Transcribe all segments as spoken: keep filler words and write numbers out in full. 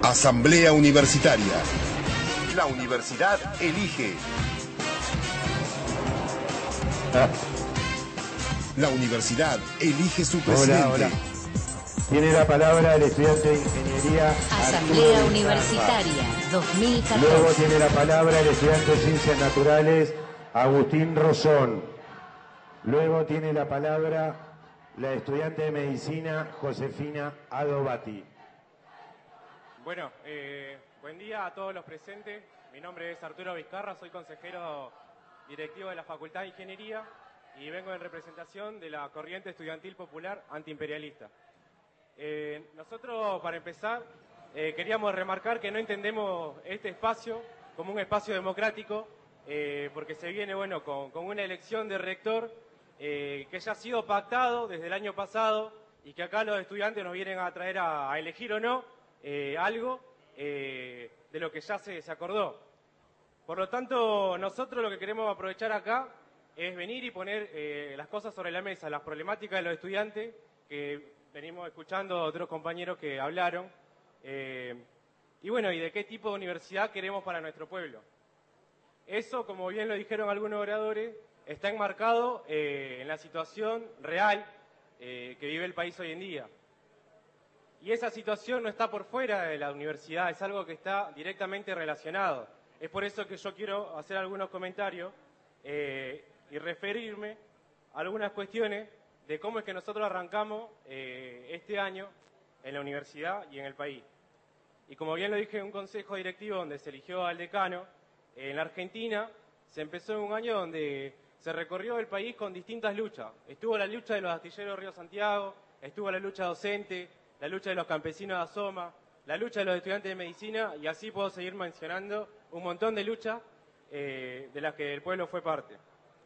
Asamblea Universitaria. La universidad elige. La universidad elige su presidente. Hola, hola. Tiene la palabra el estudiante de Ingeniería. Asamblea Arturo Universitaria dos mil catorce. Luego tiene la palabra el estudiante de Ciencias Naturales, Agustín Rosón. Luego tiene la palabra la estudiante de Medicina, Josefina Adobati. Bueno, eh, buen día a todos los presentes. Mi nombre es Arturo Vizcarra, soy consejero directivo de la Facultad de Ingeniería y vengo en representación de la corriente estudiantil popular antiimperialista. Eh, nosotros, para empezar, eh, queríamos remarcar que no entendemos este espacio como un espacio democrático, eh, porque se viene, bueno, con, con una elección de rector eh, que ya ha sido pactado desde el año pasado y que acá los estudiantes nos vienen a traer a, a elegir o no eh, algo eh, de lo que ya se, se acordó. Por lo tanto, nosotros lo que queremos aprovechar acá es venir y poner eh, las cosas sobre la mesa, las problemáticas de los estudiantes, que venimos escuchando a otros compañeros que hablaron, eh, y bueno, y de qué tipo de universidad queremos para nuestro pueblo. Eso, como bien lo dijeron algunos oradores, está enmarcado eh, en la situación real eh, que vive el país hoy en día. Y esa situación no está por fuera de la universidad, es algo que está directamente relacionado. Es por eso que yo quiero hacer algunos comentarios eh, y referirme a algunas cuestiones de cómo es que nosotros arrancamos eh, este año en la universidad y en el país. Y como bien lo dije en un consejo directivo donde se eligió al decano, eh, en la Argentina se empezó en un año donde se recorrió el país con distintas luchas. Estuvo la lucha de los astilleros Río Santiago, estuvo la lucha docente, la lucha de los campesinos de Asoma, la lucha de los estudiantes de medicina, y así puedo seguir mencionando un montón de luchas eh, de las que el pueblo fue parte.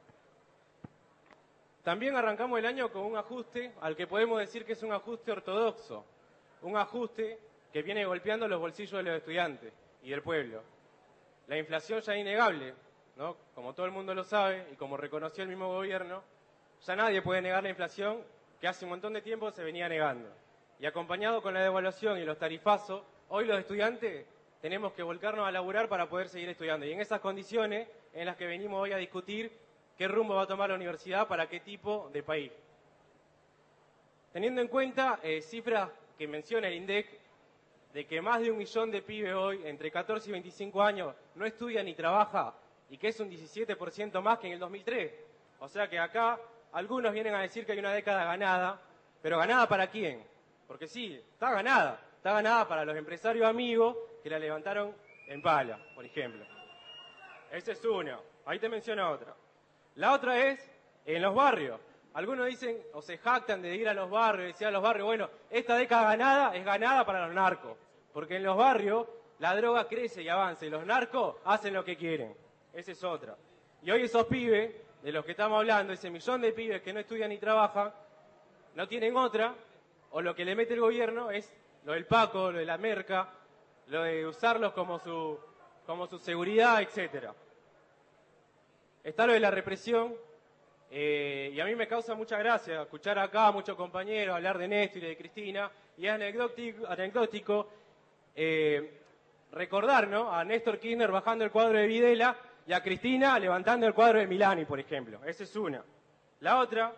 También arrancamos el año con un ajuste al que podemos decir que es un ajuste ortodoxo, un ajuste que viene golpeando los bolsillos de los estudiantes y del pueblo. La inflación ya es innegable, ¿no? Como todo el mundo lo sabe y como reconoció el mismo gobierno, ya nadie puede negar la inflación que hace un montón de tiempo se venía negando. Y acompañado con la devaluación y los tarifazos, hoy los estudiantes tenemos que volcarnos a laburar para poder seguir estudiando. Y en esas condiciones en las que venimos hoy a discutir qué rumbo va a tomar la universidad para qué tipo de país. Teniendo en cuenta eh, cifras que menciona el INDEC, de que más de un millón de pibes hoy, entre catorce y veinticinco años, no estudia ni trabaja, y que es un diecisiete por ciento más que en el dos mil tres. O sea que acá algunos vienen a decir que hay una década ganada, pero ¿ganada para quién? Porque sí, está ganada. Está ganada para los empresarios amigos que la levantaron en pala, por ejemplo. Esa es una. Ahí te menciono otra. La otra es en los barrios. Algunos dicen o se jactan de ir a los barrios, decir a los barrios, bueno, esta década ganada es ganada para los narcos. Porque en los barrios la droga crece y avanza y los narcos hacen lo que quieren. Esa es otra. Y hoy esos pibes, de los que estamos hablando, ese millón de pibes que no estudian ni trabajan, no tienen otra, o lo que le mete el gobierno es lo del Paco, lo de la merca, lo de usarlos como su, como su seguridad, etcétera. Está lo de la represión, eh, y a mí me causa mucha gracia escuchar acá a muchos compañeros hablar de Néstor y de Cristina, y es anecdótico, anecdótico eh, recordar, ¿no?, a Néstor Kirchner bajando el cuadro de Videla y a Cristina levantando el cuadro de Milani, por ejemplo. Esa es una. La otra,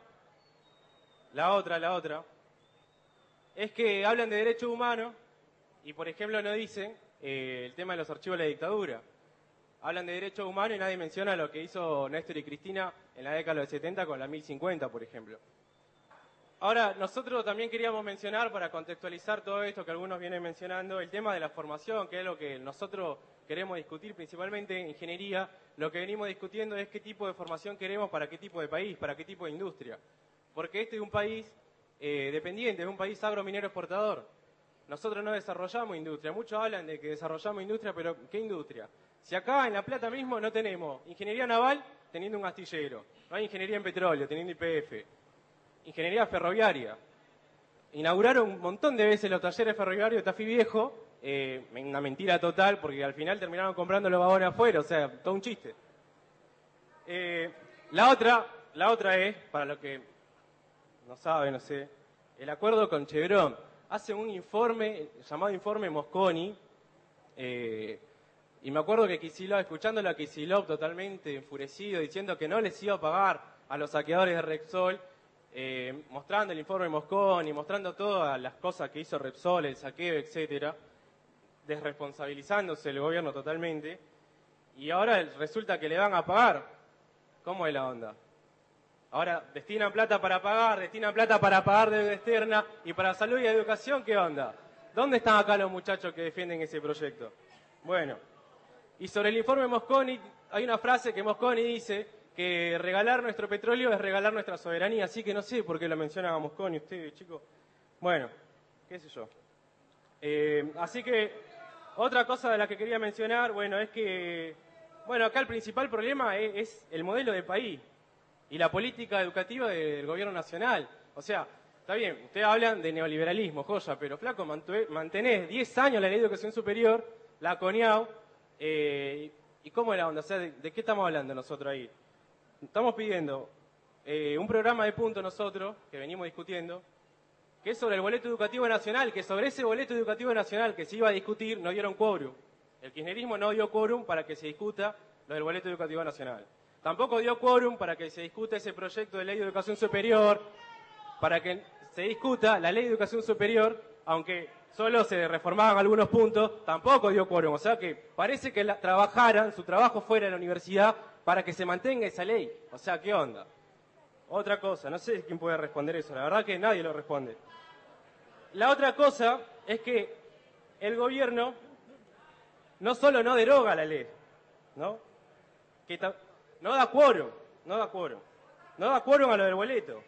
la otra, la otra, es que hablan de derechos humanos y, por ejemplo, no dicen eh, el tema de los archivos de la dictadura. Hablan de derechos humanos y nadie menciona lo que hizo Néstor y Cristina en la década de los setenta con la mil cincuenta, por ejemplo. Ahora, nosotros también queríamos mencionar, para contextualizar todo esto que algunos vienen mencionando, el tema de la formación, que es lo que nosotros queremos discutir principalmente en ingeniería. Lo que venimos discutiendo es qué tipo de formación queremos para qué tipo de país, para qué tipo de industria. Porque este es un país eh, dependiente, es un país agrominero exportador. Nosotros no desarrollamos industria. Muchos hablan de que desarrollamos industria, pero ¿qué industria? Si acá en La Plata mismo no tenemos ingeniería naval teniendo un astillero, no hay ingeniería en petróleo teniendo I P F, ingeniería ferroviaria. Inauguraron un montón de veces los talleres ferroviarios de Tafí Viejo, eh, una mentira total porque al final terminaron comprando los vagones afuera, o sea, todo un chiste. Eh, la otra, la otra es, para los que no saben, no sé, el acuerdo con Chevron. Hace un informe llamado Informe Mosconi, Eh, y me acuerdo que Kicillof, escuchándolo a Kicillof totalmente enfurecido, diciendo que no les iba a pagar a los saqueadores de Repsol, eh, mostrando el informe Mosconi, mostrando todas las cosas que hizo Repsol, el saqueo, etcétera, desresponsabilizándose el gobierno totalmente, y ahora resulta que le van a pagar. ¿Cómo es la onda? Ahora destinan plata para pagar, destinan plata para pagar deuda externa, y para salud y educación, ¿qué onda? ¿Dónde están acá los muchachos que defienden ese proyecto? Bueno, y sobre el informe Mosconi, hay una frase que Mosconi dice que regalar nuestro petróleo es regalar nuestra soberanía, así que no sé por qué lo mencionan a Mosconi ustedes, chicos. Bueno, qué sé yo. Eh, así que, otra cosa de la que quería mencionar, bueno, es que, bueno, acá el principal problema es, es el modelo de país y la política educativa del gobierno nacional. O sea, está bien, ustedes hablan de neoliberalismo, joya, pero flaco, mantenés diez años la ley de educación superior, la CONIAU, eh, ¿y cómo es la onda? O sea, ¿de, de qué estamos hablando nosotros ahí? Estamos pidiendo eh, un programa de puntos nosotros, que venimos discutiendo, que es sobre el boleto educativo nacional, que sobre ese boleto educativo nacional que se iba a discutir no dieron quórum. El kirchnerismo no dio quórum para que se discuta lo del boleto educativo nacional. Tampoco dio quórum para que se discuta ese proyecto de ley de educación superior, para que se discuta la ley de educación superior, aunque solo se reformaban algunos puntos, tampoco dio quórum. O sea que parece que la, trabajaran, su trabajo fuera de la universidad para que se mantenga esa ley. O sea, ¿qué onda? Otra cosa, no sé quién puede responder eso, la verdad que nadie lo responde. La otra cosa es que el gobierno no solo no deroga la ley, ¿no? Que no da quórum, no da quórum, no da quórum a lo del boleto.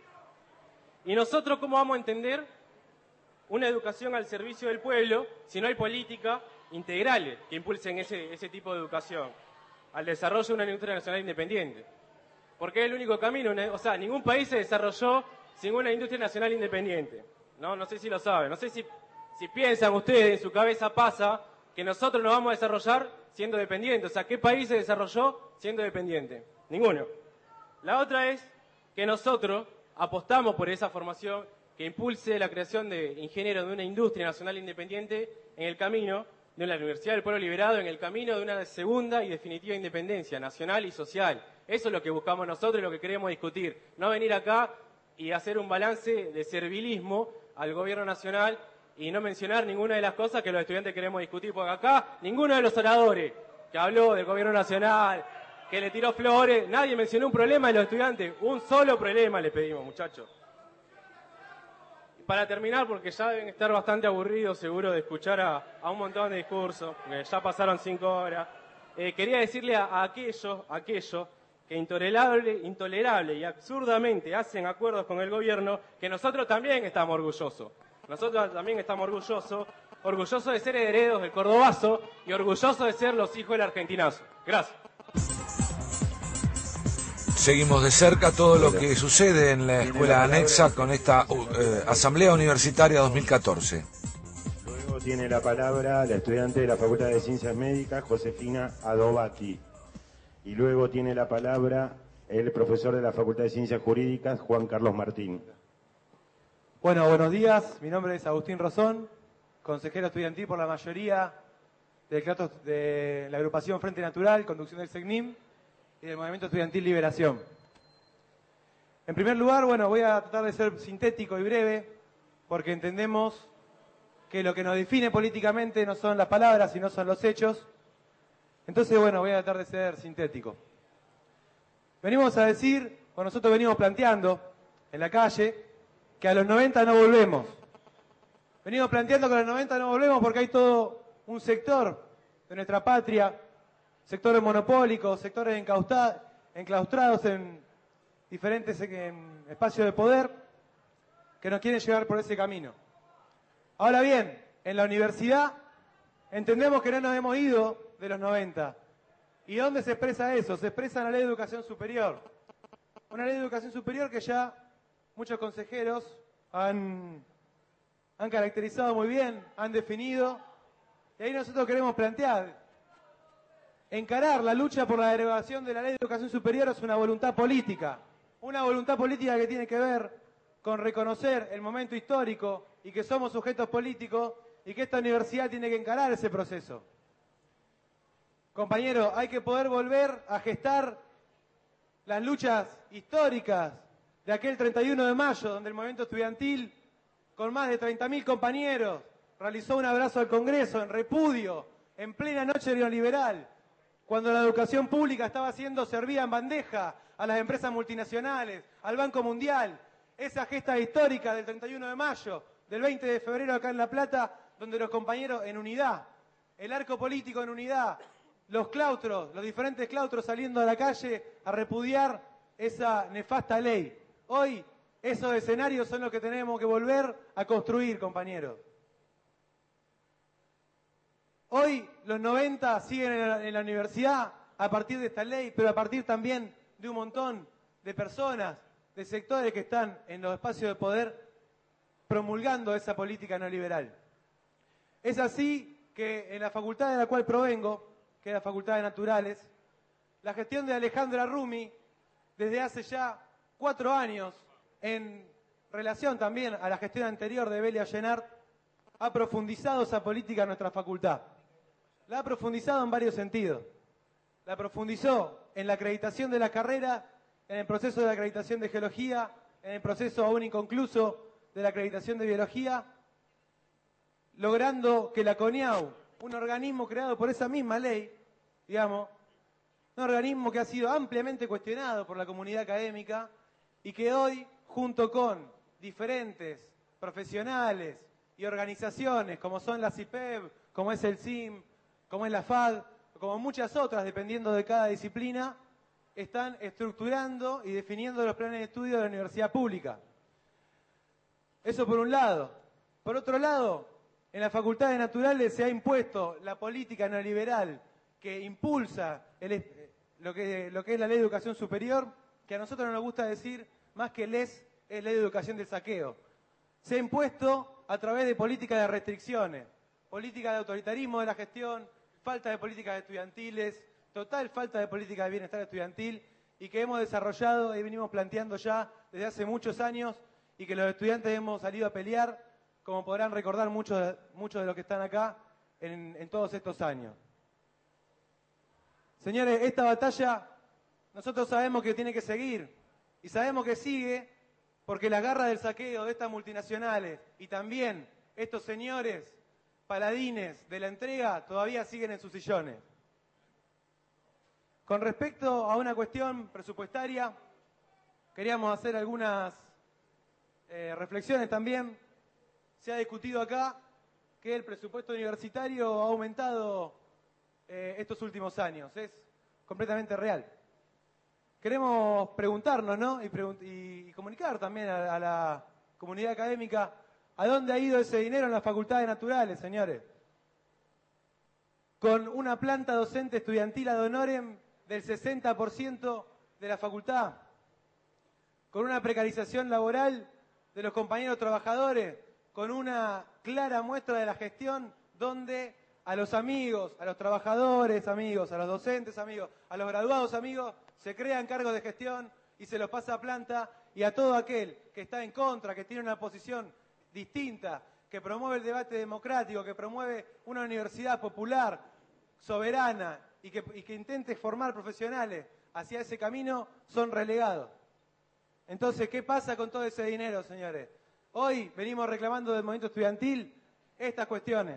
¿Y nosotros cómo vamos a entender una educación al servicio del pueblo si no hay políticas integrales que impulsen ese, ese tipo de educación al desarrollo de una industria nacional independiente? Porque es el único camino, o sea, ningún país se desarrolló sin una industria nacional independiente. No, no sé si lo saben, no sé si, si piensan ustedes, en su cabeza pasa que nosotros nos vamos a desarrollar siendo dependientes. O sea, ¿qué país se desarrolló siendo dependiente? Ninguno. La otra es que nosotros apostamos por esa formación que impulse la creación de ingenieros de una industria nacional independiente en el camino de la Universidad del Pueblo Liberado, en el camino de una segunda y definitiva independencia nacional y social. Eso es lo que buscamos nosotros y lo que queremos discutir. No venir acá y hacer un balance de servilismo al gobierno nacional y no mencionar ninguna de las cosas que los estudiantes queremos discutir, porque acá ninguno de los oradores que habló del gobierno nacional, que le tiró flores, nadie mencionó un problema de los estudiantes. Un solo problema le pedimos, muchachos. Para terminar, porque ya deben estar bastante aburridos seguro de escuchar a, a un montón de discursos, porque ya pasaron cinco horas, eh, quería decirle a, a aquellos, a aquellos que intolerable, intolerable y absurdamente hacen acuerdos con el gobierno, que nosotros también estamos orgullosos. Nosotros también estamos orgullosos, orgullosos de ser herederos del cordobazo y orgullosos de ser los hijos del argentinazo. Gracias. Seguimos de cerca todo lo que sucede en la escuela anexa con esta eh, Asamblea Universitaria dos mil catorce. Luego tiene la palabra la estudiante de la Facultad de Ciencias Médicas, Josefina Adobati. Y luego tiene la palabra el profesor de la Facultad de Ciencias Jurídicas, Juan Carlos Martín. Bueno, buenos días. Mi nombre es Agustín Rosón, consejero estudiantil por la mayoría del claustro de la agrupación Frente Natural, conducción del SECNIM y del Movimiento Estudiantil Liberación. En primer lugar, bueno, voy a tratar de ser sintético y breve, porque entendemos que lo que nos define políticamente no son las palabras, sino son los hechos. Entonces, bueno, voy a tratar de ser sintético. Venimos a decir, o nosotros venimos planteando en la calle, que a los noventa no volvemos. Venimos planteando que a los noventa no volvemos porque hay todo un sector de nuestra patria, sectores monopólicos, sectores enclaustrados en diferentes en espacios de poder, que nos quieren llevar por ese camino. Ahora bien, en la universidad entendemos que no nos hemos ido de los noventa. ¿Y dónde se expresa eso? Se expresa en la Ley de Educación Superior. Una Ley de Educación Superior que ya muchos consejeros han, han caracterizado muy bien, han definido, y ahí nosotros queremos plantear. Encarar la lucha por la derogación de la Ley de Educación Superior es una voluntad política. Una voluntad política que tiene que ver con reconocer el momento histórico y que somos sujetos políticos y que esta universidad tiene que encarar ese proceso. Compañero, hay que poder volver a gestar las luchas históricas de aquel treinta y uno de mayo, donde el movimiento estudiantil, con más de treinta mil compañeros, realizó un abrazo al Congreso en repudio, en plena noche neoliberal, cuando la educación pública estaba siendo servida en bandeja a las empresas multinacionales, al Banco Mundial. Esa gesta histórica del treinta y uno de mayo, del veinte de febrero acá en La Plata, donde los compañeros en unidad, el arco político en unidad, los claustros, los diferentes claustros saliendo a la calle a repudiar esa nefasta ley. Hoy esos escenarios son los que tenemos que volver a construir, compañeros. Hoy los noventa siguen en la, en la universidad a partir de esta ley, pero a partir también de un montón de personas, de sectores que están en los espacios de poder promulgando esa política neoliberal. Es así que en la facultad de la cual provengo, que es la Facultad de Naturales, la gestión de Alejandra Rumi, desde hace ya cuatro años, en relación también a la gestión anterior de Belia Llenart, ha profundizado esa política en nuestra facultad. La ha profundizado en varios sentidos. La profundizó en la acreditación de la carrera, en el proceso de acreditación de geología, en el proceso aún inconcluso de la acreditación de biología, logrando que la CONIAU, un organismo creado por esa misma ley, digamos, un organismo que ha sido ampliamente cuestionado por la comunidad académica y que hoy, junto con diferentes profesionales y organizaciones como son la C I P E B, como es el C I M, como es la F A D, como muchas otras, dependiendo de cada disciplina, están estructurando y definiendo los planes de estudio de la universidad pública. Eso por un lado. Por otro lado, en la Facultad de Naturales se ha impuesto la política neoliberal que impulsa el, lo, que, lo que es la Ley de Educación Superior, que a nosotros no nos gusta decir más que LES, es Ley de Educación del Saqueo. Se ha impuesto a través de políticas de restricciones, política de autoritarismo de la gestión, falta de políticas estudiantiles, total falta de política de bienestar estudiantil, y que hemos desarrollado y venimos planteando ya desde hace muchos años y que los estudiantes hemos salido a pelear, como podrán recordar muchos, muchos de los que están acá en, en todos estos años. Señores, esta batalla nosotros sabemos que tiene que seguir y sabemos que sigue porque las garras del saqueo de estas multinacionales y también estos señores paladines de la entrega todavía siguen en sus sillones. Con respecto a una cuestión presupuestaria, queríamos hacer algunas eh, reflexiones también. Se ha discutido acá que el presupuesto universitario ha aumentado eh, estos últimos años. Es completamente real. Queremos preguntarnos, ¿no? Y, pregun y, y comunicar también a, a la comunidad académica a dónde ha ido ese dinero en las facultades naturales, señores. Con una planta docente estudiantil ad honorem del sesenta por ciento de la facultad, con una precarización laboral de los compañeros trabajadores, con una clara muestra de la gestión donde a los amigos, a los trabajadores amigos, a los docentes amigos, a los graduados amigos, se crean cargos de gestión y se los pasa a planta, y a todo aquel que está en contra, que tiene una posición distinta, que promueve el debate democrático, que promueve una universidad popular, soberana, y que, y que intente formar profesionales hacia ese camino, son relegados. Entonces, ¿qué pasa con todo ese dinero, señores? Hoy venimos reclamando del movimiento estudiantil estas cuestiones.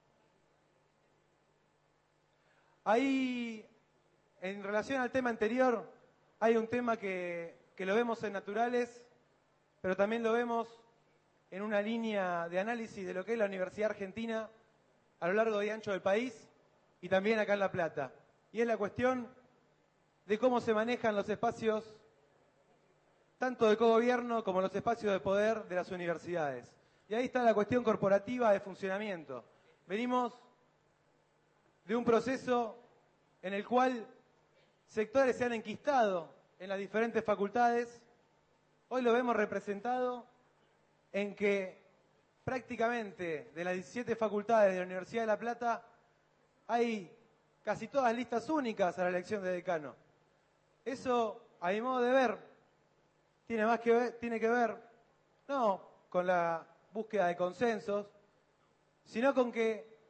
Ahí, en relación al tema anterior, hay un tema que, que lo vemos en Naturales, pero también lo vemos en una línea de análisis de lo que es la Universidad Argentina a lo largo y ancho del país y también acá en La Plata. Y es la cuestión de cómo se manejan los espacios tanto de cogobierno como los espacios de poder de las universidades. Y ahí está la cuestión corporativa de funcionamiento. Venimos de un proceso en el cual sectores se han enquistado en las diferentes facultades. Hoy lo vemos representado en que prácticamente de las diecisiete facultades de la Universidad de La Plata hay casi todas listas únicas a la elección de decano. Eso, a mi modo de ver, tiene más que ver, tiene que ver no con la búsqueda de consensos, sino con que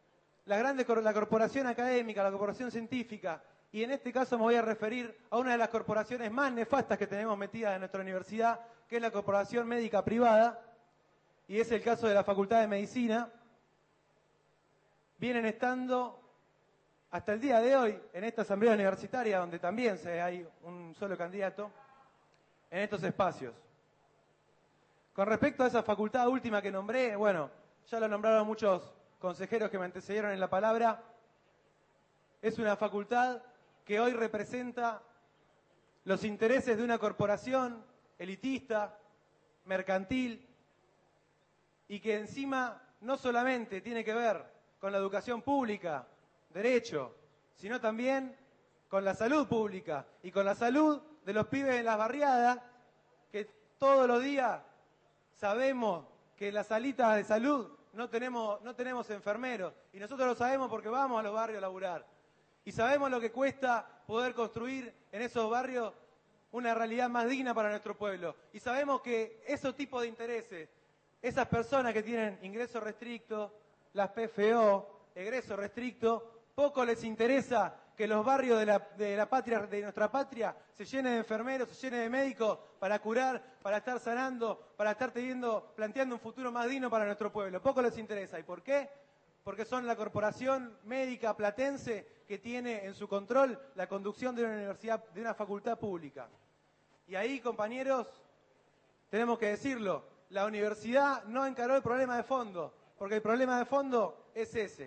la, grande, la corporación académica, la corporación científica, y en este caso me voy a referir a una de las corporaciones más nefastas que tenemos metidas en nuestra universidad, que es la corporación médica privada, y es el caso de la Facultad de Medicina. Vienen estando hasta el día de hoy en esta asamblea universitaria, donde también se, hay un solo candidato, en estos espacios. Con respecto a esa facultad última que nombré, bueno, ya lo nombraron muchos consejeros que me antecedieron en la palabra, es una facultad que hoy representa los intereses de una corporación elitista, mercantil, y que encima no solamente tiene que ver con la educación pública, derecho, sino también con la salud pública y con la salud de los pibes en las barriadas, que todos los días sabemos que en las salitas de salud no tenemos, no tenemos enfermeros, y nosotros lo sabemos porque vamos a los barrios a laburar. Y sabemos lo que cuesta poder construir en esos barrios una realidad más digna para nuestro pueblo. Y sabemos que esos tipos de intereses, esas personas que tienen ingresos restrictos, las P F O, egreso restricto, poco les interesa que los barrios de la, de la patria, de nuestra patria, se llenen de enfermeros, se llenen de médicos para curar, para estar sanando, para estar teniendo, planteando un futuro más digno para nuestro pueblo. Poco les interesa. ¿Y por qué? Porque son la corporación médica platense que tiene en su control la conducción de una universidad, de una facultad pública. Y ahí, compañeros, tenemos que decirlo, la universidad no encaró el problema de fondo, porque el problema de fondo es ese.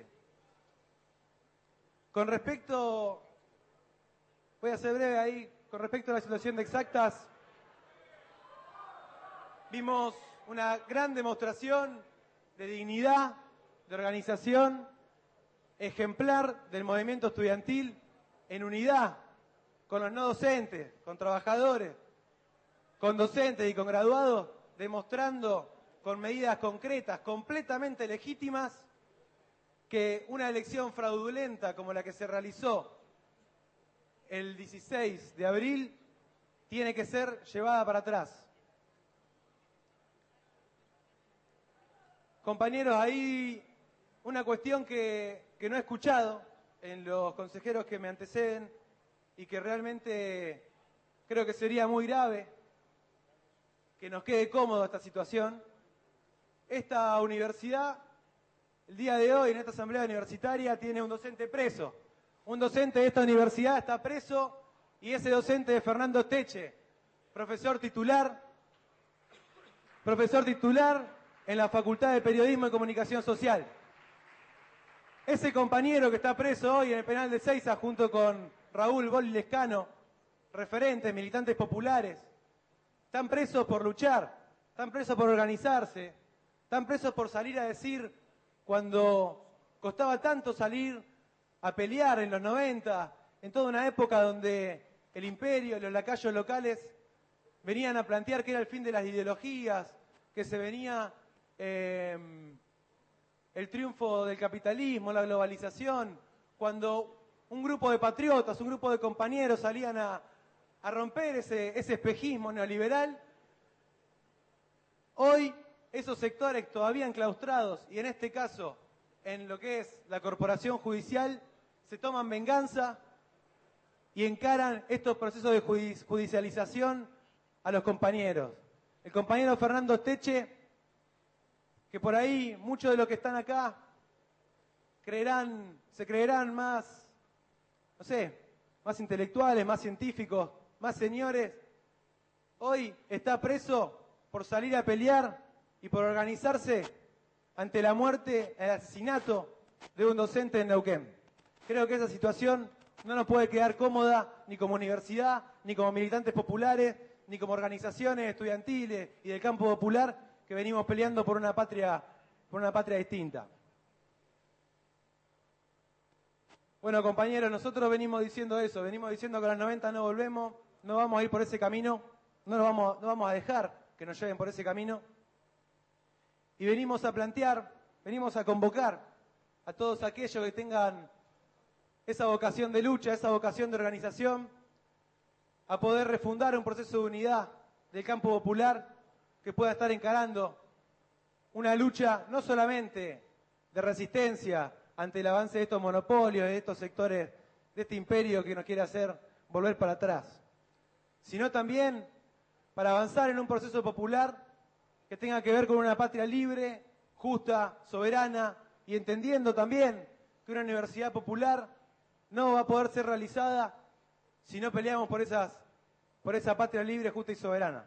Con respecto, voy a ser breve ahí, con respecto a la situación de Exactas, vimos una gran demostración de dignidad, de organización, ejemplar del movimiento estudiantil en unidad con los no docentes, con trabajadores, con docentes y con graduados, demostrando con medidas concretas, completamente legítimas, que una elección fraudulenta como la que se realizó el dieciséis de abril tiene que ser llevada para atrás. Compañeros, hay una cuestión que, que no he escuchado en los consejeros que me anteceden y que realmente creo que sería muy grave que nos quede cómodo esta situación. Esta universidad, el día de hoy, en esta asamblea universitaria, tiene un docente preso. Un docente de esta universidad está preso y ese docente es Fernando Teche, profesor titular, profesor titular en la Facultad de Periodismo y Comunicación Social. Ese compañero que está preso hoy en el penal de Seiza junto con Raúl Boli Lescano, referentes, militantes populares, están presos por luchar, están presos por organizarse, están presos por salir a decir cuando costaba tanto salir a pelear en los noventa, en toda una época donde el imperio y los lacayos locales venían a plantear que era el fin de las ideologías, que se venía eh, el triunfo del capitalismo, la globalización, cuando un grupo de patriotas, un grupo de compañeros salían a, a romper ese, ese espejismo neoliberal. Hoy esos sectores todavía enclaustrados, y en este caso en lo que es la corporación judicial, se toman venganza y encaran estos procesos de judicialización a los compañeros. El compañero Fernando Teche, que por ahí muchos de los que están acá creerán, se creerán más, no sé, más intelectuales, más científicos, más señores, hoy está preso por salir a pelear y por organizarse ante la muerte, el asesinato de un docente en Neuquén. Creo que esa situación no nos puede quedar cómoda ni como universidad, ni como militantes populares, ni como organizaciones estudiantiles y del campo popular que venimos peleando por una patria, por una patria distinta. Bueno, compañeros, nosotros venimos diciendo eso, venimos diciendo que a los noventa no volvemos, no vamos a ir por ese camino, no, nos vamos, no vamos a dejar que nos lleven por ese camino. Y venimos a plantear, venimos a convocar a todos aquellos que tengan esa vocación de lucha, esa vocación de organización, a poder refundar un proceso de unidad del campo popular que pueda estar encarando una lucha no solamente de resistencia, ante el avance de estos monopolios, de estos sectores, de este imperio que nos quiere hacer volver para atrás, sino también para avanzar en un proceso popular que tenga que ver con una patria libre, justa, soberana, y entendiendo también que una universidad popular no va a poder ser realizada si no peleamos por, esas, por esa patria libre, justa y soberana.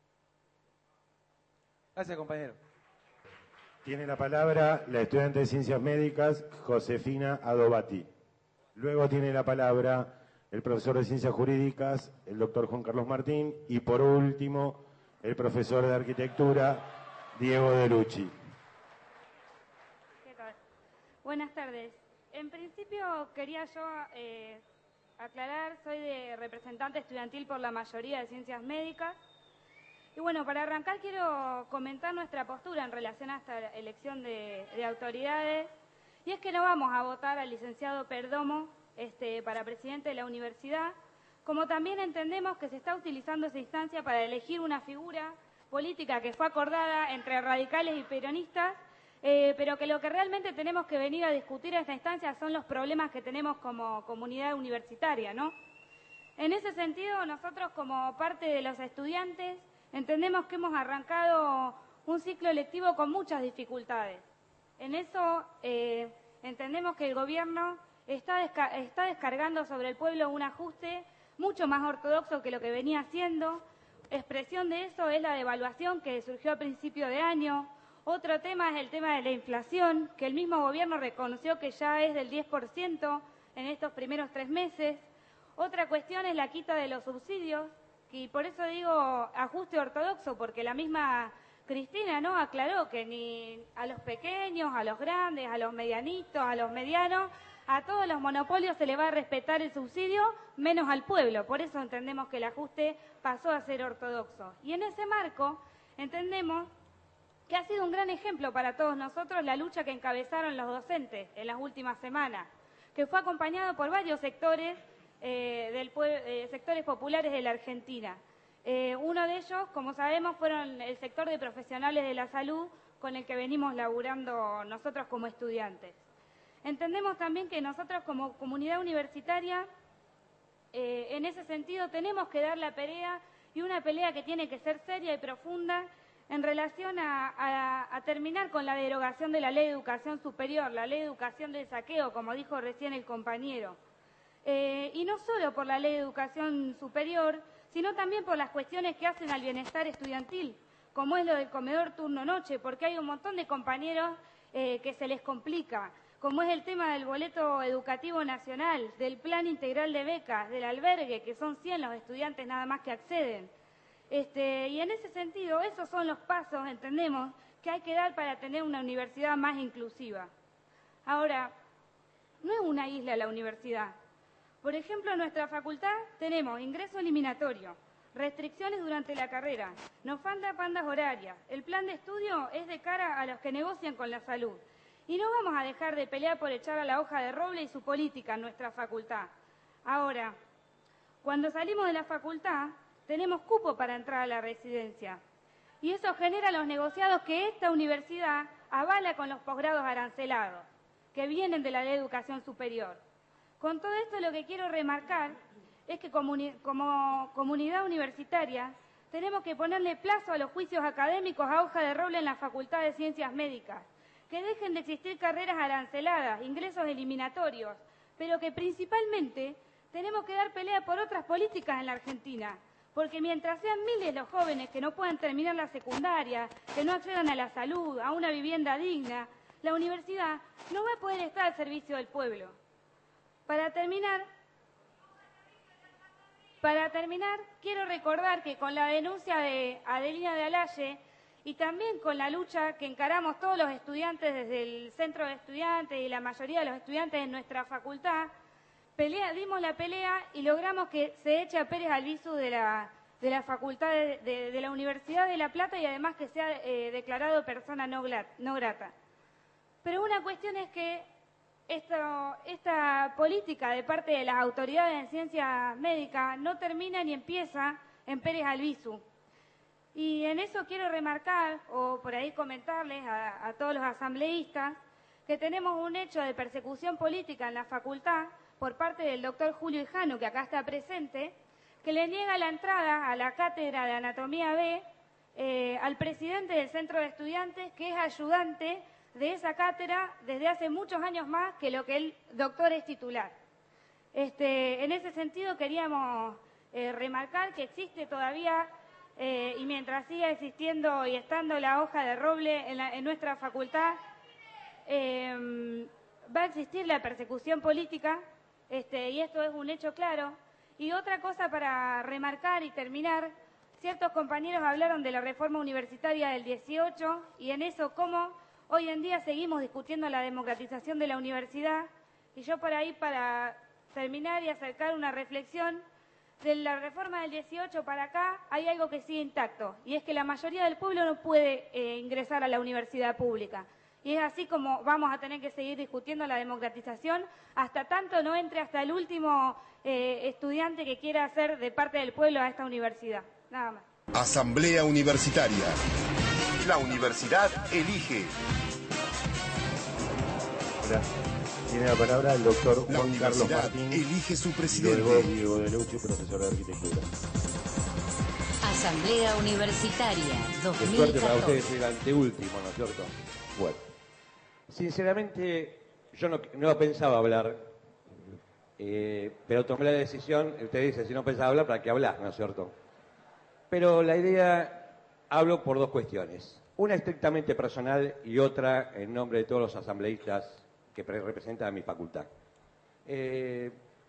Gracias, compañero. Tiene la palabra la estudiante de Ciencias Médicas, Josefina Adobati. Luego tiene la palabra el profesor de Ciencias Jurídicas, el doctor Juan Carlos Martín, y por último, el profesor de Arquitectura, Diego De Lucci. ¿Qué tal? Buenas tardes. En principio quería yo eh, aclarar, soy de representante estudiantil por la mayoría de Ciencias Médicas. Y bueno, para arrancar quiero comentar nuestra postura en relación a esta elección de, de autoridades. Y es que no vamos a votar al licenciado Perdomo este, para presidente de la universidad, como también entendemos que se está utilizando esa instancia para elegir una figura política que fue acordada entre radicales y peronistas, eh, pero que lo que realmente tenemos que venir a discutir a esta instancia son los problemas que tenemos como comunidad universitaria, ¿no? En ese sentido, nosotros como parte de los estudiantes entendemos que hemos arrancado un ciclo lectivo con muchas dificultades. En eso eh, entendemos que el gobierno está, desca está descargando sobre el pueblo un ajuste mucho más ortodoxo que lo que venía haciendo. Expresión de eso es la devaluación que surgió a principio de año. Otro tema es el tema de la inflación, que el mismo gobierno reconoció que ya es del diez por ciento en estos primeros tres meses. Otra cuestión es la quita de los subsidios, y por eso digo ajuste ortodoxo, porque la misma Cristina, ¿no?, aclaró que ni a los pequeños, a los grandes, a los medianitos, a los medianos, a todos los monopolios se le va a respetar el subsidio, menos al pueblo. Por eso entendemos que el ajuste pasó a ser ortodoxo. Y en ese marco entendemos que ha sido un gran ejemplo para todos nosotros la lucha que encabezaron los docentes en las últimas semanas, que fue acompañado por varios sectores, eh, del eh, sectores populares de la Argentina. Eh, uno de ellos, como sabemos, fueron el sector de profesionales de la salud con el que venimos laburando nosotros como estudiantes. Entendemos también que nosotros como comunidad universitaria, eh, en ese sentido, tenemos que dar la pelea, y una pelea que tiene que ser seria y profunda en relación a, a, a terminar con la derogación de la Ley de Educación Superior, la Ley de Educación del Saqueo, como dijo recién el compañero. Eh, y no solo por la Ley de Educación Superior, sino también por las cuestiones que hacen al bienestar estudiantil, como es lo del comedor turno-noche, porque hay un montón de compañeros eh, que se les complica, como es el tema del boleto educativo nacional, del plan integral de becas, del albergue, que son cien los estudiantes nada más que acceden. Este, y en ese sentido, esos son los pasos, entendemos, que hay que dar para tener una universidad más inclusiva. Ahora, no es una isla la universidad. Por ejemplo, en nuestra facultad tenemos ingreso eliminatorio, restricciones durante la carrera, nos faltan bandas horarias, el plan de estudio es de cara a los que negocian con la salud. Y no vamos a dejar de pelear por echar a la hoja de roble y su política en nuestra facultad. Ahora, cuando salimos de la facultad, tenemos cupo para entrar a la residencia. Y eso genera los negociados que esta universidad avala con los posgrados arancelados, que vienen de la Ley de Educación Superior. Con todo esto, lo que quiero remarcar es que comuni- como comunidad universitaria tenemos que ponerle plazo a los juicios académicos a hoja de roble en la Facultad de Ciencias Médicas, que dejen de existir carreras aranceladas, ingresos eliminatorios, pero que principalmente tenemos que dar pelea por otras políticas en la Argentina, porque mientras sean miles los jóvenes que no puedan terminar la secundaria, que no accedan a la salud, a una vivienda digna, la universidad no va a poder estar al servicio del pueblo. Para terminar, para terminar, quiero recordar que con la denuncia de Adelina de Alaye y también con la lucha que encaramos todos los estudiantes desde el centro de estudiantes y la mayoría de los estudiantes en nuestra facultad, pelea, dimos la pelea y logramos que se eche a Pérez Albizu de la, de la facultad de, de, de la Universidad de La Plata y además que sea eh, declarado persona no, no grata. Pero una cuestión es que Esto, esta política de parte de las autoridades en ciencia médica no termina ni empieza en Pérez Albizu. Y en eso quiero remarcar, o por ahí comentarles a, a todos los asambleístas, que tenemos un hecho de persecución política en la facultad por parte del doctor Julio Hijano, que acá está presente, que le niega la entrada a la cátedra de Anatomía B eh, al presidente del Centro de Estudiantes, que es ayudante de esa cátedra desde hace muchos años más que lo que el doctor es titular. Este, en ese sentido queríamos eh, remarcar que existe todavía, eh, y mientras siga existiendo y estando la hoja de roble en, la, en nuestra facultad, eh, va a existir la persecución política, este, y esto es un hecho claro. Y otra cosa para remarcar y terminar, ciertos compañeros hablaron de la reforma universitaria del dieciocho y en eso cómo hoy en día seguimos discutiendo la democratización de la universidad, y yo por ahí para terminar y acercar una reflexión, de la reforma del dieciocho para acá hay algo que sigue intacto, y es que la mayoría del pueblo no puede eh, ingresar a la universidad pública. Y es así como vamos a tener que seguir discutiendo la democratización hasta tanto no entre hasta el último eh, estudiante que quiera hacer de parte del pueblo a esta universidad. Nada más. Asamblea Universitaria. La universidad elige. Hola. Tiene la palabra el doctor La Juan Carlos universidad Martín. elige su Y luego presidente. Diego de Leuchi, profesor de arquitectura. Asamblea Universitaria Qué suerte para ustedes dos mil catorce. ser anteúltimo, ¿no es cierto? Bueno, sinceramente yo no, no pensaba hablar, eh, pero tomé la decisión. Usted dice, si no pensaba hablar, ¿para qué hablar, no es cierto? Pero la idea, hablo por dos cuestiones. Una estrictamente personal y otra en nombre de todos los asambleístas que representan a mi facultad. Eh,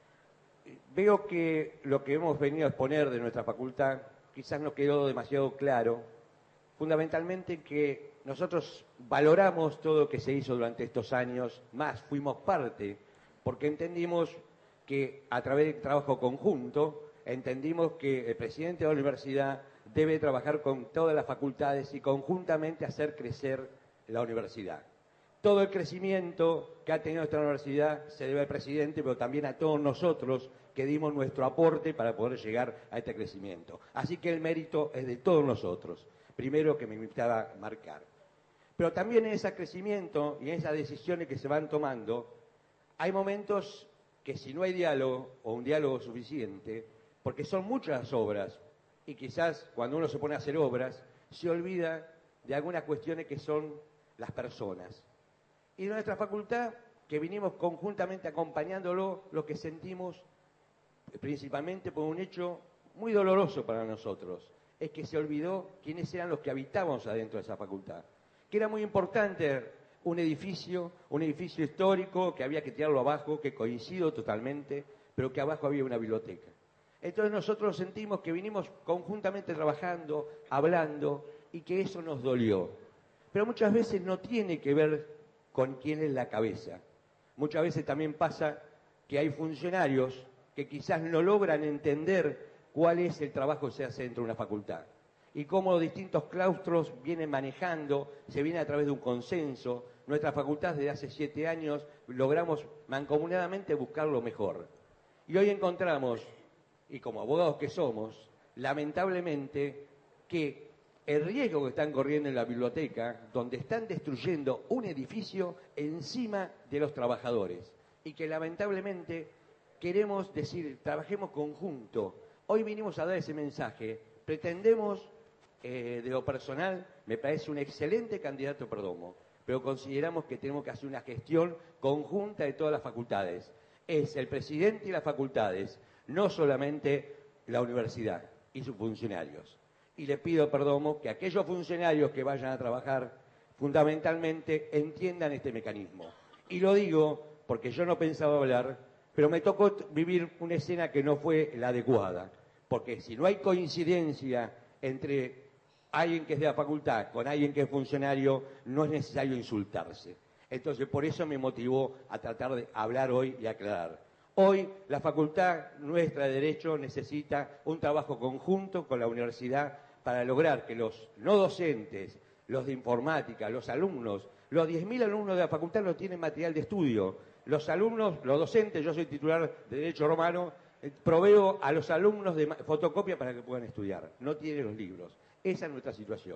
veo que lo que hemos venido a exponer de nuestra facultad quizás no quedó demasiado claro, fundamentalmente que nosotros valoramos todo lo que se hizo durante estos años, más fuimos parte, porque entendimos que a través del trabajo conjunto, entendimos que el presidente de la universidad debe trabajar con todas las facultades y conjuntamente hacer crecer la universidad. Todo el crecimiento que ha tenido nuestra universidad se debe al presidente, pero también a todos nosotros que dimos nuestro aporte para poder llegar a este crecimiento. Así que el mérito es de todos nosotros, primero que me invitaba a marcar. Pero también en ese crecimiento y en esas decisiones que se van tomando, hay momentos que si no hay diálogo o un diálogo suficiente, porque son muchas las obras, y quizás cuando uno se pone a hacer obras, se olvida de algunas cuestiones que son las personas. Y en nuestra facultad, que vinimos conjuntamente acompañándolo, lo que sentimos, principalmente por un hecho muy doloroso para nosotros, es que se olvidó quiénes eran los que habitábamos adentro de esa facultad. Que era muy importante un edificio, un edificio histórico, que había que tirarlo abajo, que coincido totalmente, pero que abajo había una biblioteca. Entonces nosotros sentimos que vinimos conjuntamente trabajando, hablando, y que eso nos dolió. Pero muchas veces no tiene que ver con quién es la cabeza. Muchas veces también pasa que hay funcionarios que quizás no logran entender cuál es el trabajo que se hace dentro de una facultad y cómo distintos claustros vienen manejando, se viene a través de un consenso. Nuestra facultad desde hace siete años logramos mancomunadamente buscar lo mejor. Y hoy encontramos, y como abogados que somos, lamentablemente que el riesgo que están corriendo en la biblioteca, donde están destruyendo un edificio encima de los trabajadores, y que lamentablemente queremos decir, trabajemos conjunto. Hoy vinimos a dar ese mensaje. Pretendemos, eh, de lo personal, me parece un excelente candidato Perdomo, pero consideramos que tenemos que hacer una gestión conjunta de todas las facultades. Es el presidente y las facultades, no solamente la universidad y sus funcionarios. Y le pido a Perdomo que aquellos funcionarios que vayan a trabajar fundamentalmente entiendan este mecanismo. Y lo digo porque yo no pensaba hablar, pero me tocó vivir una escena que no fue la adecuada. Porque si no hay coincidencia entre alguien que es de la facultad con alguien que es funcionario, no es necesario insultarse. Entonces, por eso me motivó a tratar de hablar hoy y aclarar. Hoy, la facultad nuestra de Derecho necesita un trabajo conjunto con la universidad para lograr que los no docentes, los de informática, los alumnos, los diez mil alumnos de la facultad no tienen material de estudio. Los alumnos, los docentes, yo soy titular de Derecho Romano, eh, proveo a los alumnos de fotocopia para que puedan estudiar. No tienen los libros. Esa es nuestra situación.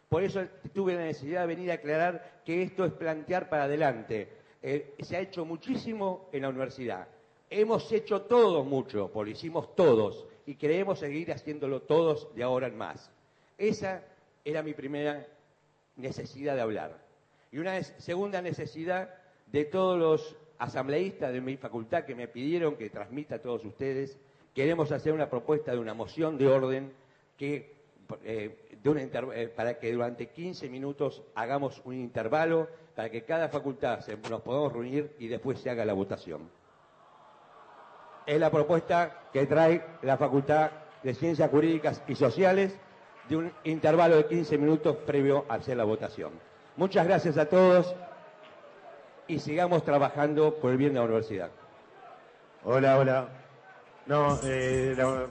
Por eso tuve la necesidad de venir a aclarar que esto es plantear para adelante. Eh, se ha hecho muchísimo en la universidad. Hemos hecho todos mucho, porque lo hicimos todos, y queremos seguir haciéndolo todos de ahora en más. Esa era mi primera necesidad de hablar. Y una segunda necesidad de todos los asambleístas de mi facultad que me pidieron que transmita a todos ustedes, queremos hacer una propuesta de una moción de orden que, eh, de una inter- eh, para que durante quince minutos hagamos un intervalo para que cada facultad se, nos podamos reunir y después se haga la votación. Es la propuesta que trae la Facultad de Ciencias Jurídicas y Sociales de un intervalo de quince minutos previo a hacer la votación. Muchas gracias a todos y sigamos trabajando por el bien de la universidad. Hola, hola. No, eh, la-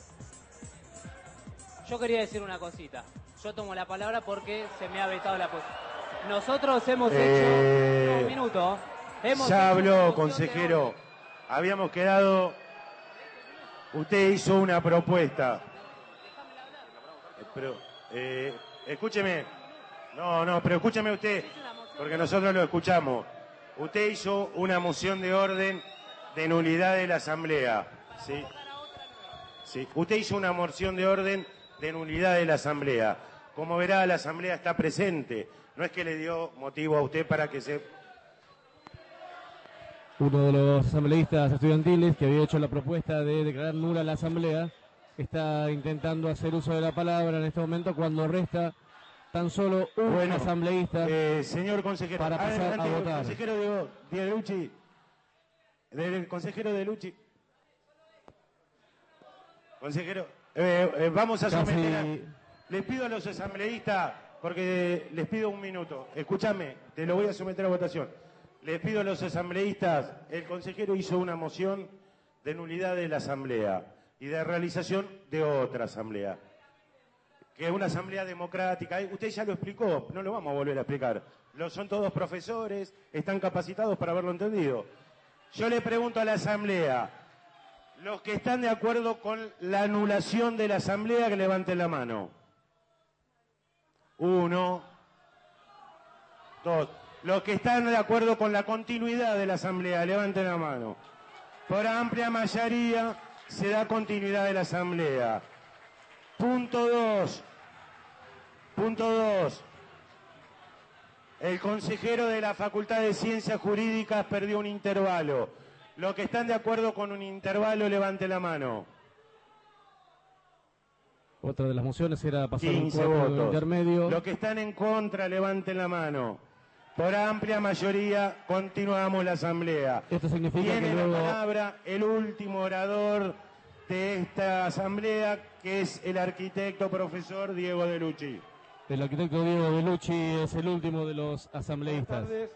Yo quería decir una cosita. Yo tomo la palabra porque se me ha vetado la posición. Nosotros hemos Eh, hecho... No, un minuto. Hemos ya hecho una habló, moción de consejero. orden. Habíamos quedado... Usted hizo una propuesta. Eh, Pero, eh, escúcheme. No, no, pero escúcheme usted, porque nosotros lo escuchamos. Usted hizo una moción de orden de nulidad de la Asamblea. ¿Sí? Sí. Usted hizo una moción de orden de nulidad de la Asamblea. Como verá, la Asamblea está presente. No es que le dio motivo a usted para que se... Uno de los asambleístas estudiantiles que había hecho la propuesta de declarar nula la asamblea está intentando hacer uso de la palabra en este momento cuando resta tan solo un Bueno, asambleísta eh, señor consejero, para pasar adelante, a votar. consejero de, de Lucci, del consejero de Lucci. Consejero, eh, eh, vamos a Casi- someter a... Les pido a los asambleístas, porque les pido un minuto, escúchame, te lo voy a someter a votación. Les pido a los asambleístas, el consejero hizo una moción de nulidad de la asamblea y de realización de otra asamblea, que es una asamblea democrática. Usted ya lo explicó, no lo vamos a volver a explicar. Lo, son todos profesores, están capacitados para haberlo entendido. Yo le pregunto a la asamblea, los que están de acuerdo con la anulación de la asamblea, que levanten la mano. Uno, dos. Los que están de acuerdo con la continuidad de la asamblea, levanten la mano. Por amplia mayoría se da continuidad de la asamblea. Punto dos. Punto dos. El consejero de la Facultad de Ciencias Jurídicas perdió un intervalo. Los que están de acuerdo con un intervalo, levanten la mano. Otra de las mociones era pasar un quince cuarto votos. intermedio. Los que están en contra, levanten la mano. Por amplia mayoría, continuamos la asamblea. Esto significa Tiene que la luego palabra el último orador de esta asamblea, que es el arquitecto profesor Diego De Lucci. el arquitecto Diego De Lucci es el último de los asambleístas. Buenas tardes.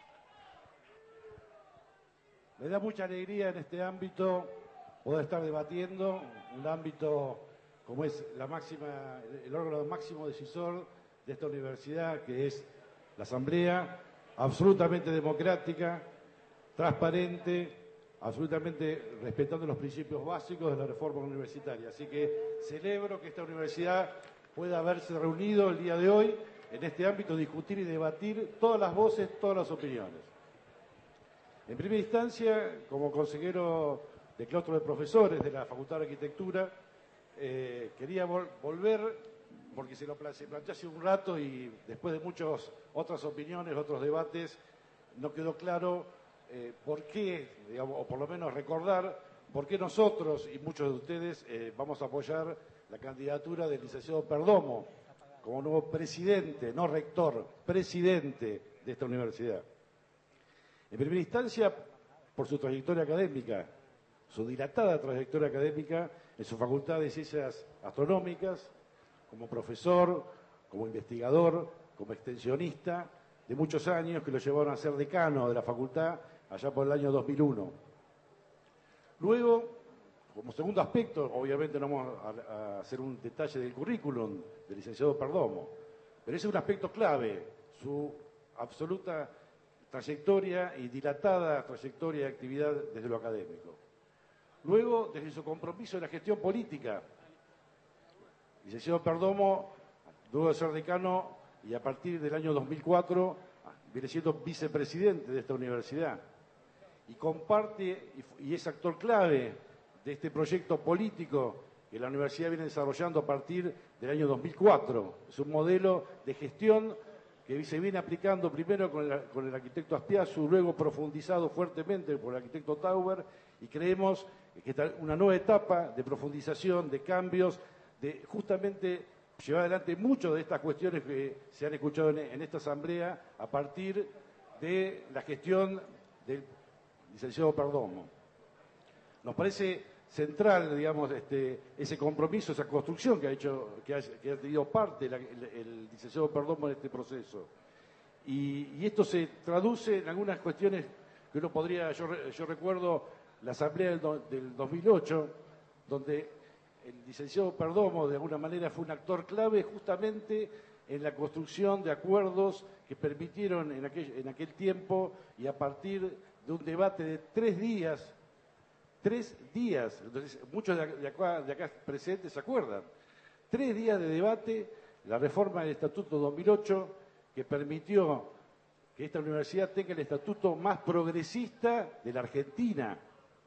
Me da mucha alegría en este ámbito poder estar debatiendo un ámbito como es la máxima, el órgano máximo decisor de esta universidad, que es la Asamblea, absolutamente democrática, transparente, absolutamente respetando los principios básicos de la reforma universitaria. Así que celebro que esta universidad pueda haberse reunido el día de hoy en este ámbito, discutir y debatir todas las voces, todas las opiniones. En primera instancia, como consejero de claustro de profesores de la Facultad de Arquitectura, eh, quería vol volver, porque se lo pla se planteó hace un rato y después de muchas otras opiniones, otros debates, no quedó claro eh, por qué, digamos, o por lo menos recordar por qué nosotros y muchos de ustedes eh, vamos a apoyar la candidatura del licenciado Perdomo como nuevo presidente, no rector, presidente de esta universidad. En primera instancia, por su trayectoria académica, su dilatada trayectoria académica en su Facultad de Ciencias Astronómicas, como profesor, como investigador, como extensionista, de muchos años que lo llevaron a ser decano de la facultad allá por el año dos mil uno. Luego, como segundo aspecto, obviamente no vamos a, a hacer un detalle del currículum del licenciado Perdomo, pero ese es un aspecto clave, su absoluta trayectoria y dilatada trayectoria de actividad desde lo académico. Luego, desde su compromiso en la gestión política, el licenciado Perdomo luego de ser decano y a partir del año dos mil cuatro viene siendo vicepresidente de esta universidad. Y comparte y es actor clave de este proyecto político que la universidad viene desarrollando a partir del año dos mil cuatro. Es un modelo de gestión que se viene aplicando primero con el, con el arquitecto Aspiazu, luego profundizado fuertemente por el arquitecto Tauber, y creemos que está una nueva etapa de profundización, de cambios, de justamente llevar adelante muchas de estas cuestiones que se han escuchado en, en esta asamblea a partir de la gestión del licenciado Perdomo. Nos parece central, digamos, este, ese compromiso, esa construcción que ha hecho, que ha, que ha tenido parte la, el, el licenciado Perdomo en este proceso. Y, y esto se traduce en algunas cuestiones que uno podría, yo, yo recuerdo la asamblea del, do, del dos mil ocho, donde el licenciado Perdomo de alguna manera fue un actor clave justamente en la construcción de acuerdos que permitieron en aquel, en aquel tiempo y a partir de un debate de tres días, tres días, entonces muchos de acá, de acá presentes se acuerdan, tres días de debate, la reforma del Estatuto dos mil ocho que permitió que esta universidad tenga el estatuto más progresista de la Argentina.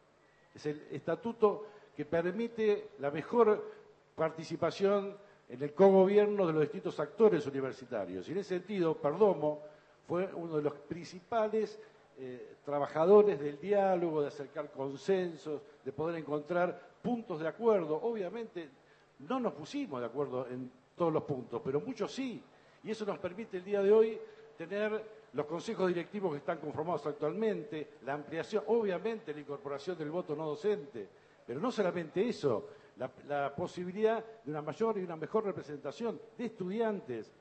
Es el estatuto que permite la mejor participación en el cogobierno de los distintos actores universitarios. Y en ese sentido, Perdomo fue uno de los principales eh, trabajadores del diálogo, de acercar consensos, de poder encontrar puntos de acuerdo. Obviamente no nos pusimos de acuerdo en todos los puntos, pero muchos sí. Y eso nos permite el día de hoy tener los consejos directivos que están conformados actualmente, la ampliación, obviamente la incorporación del voto no docente, pero no solamente eso, la, la posibilidad de una mayor y una mejor representación de estudiantes,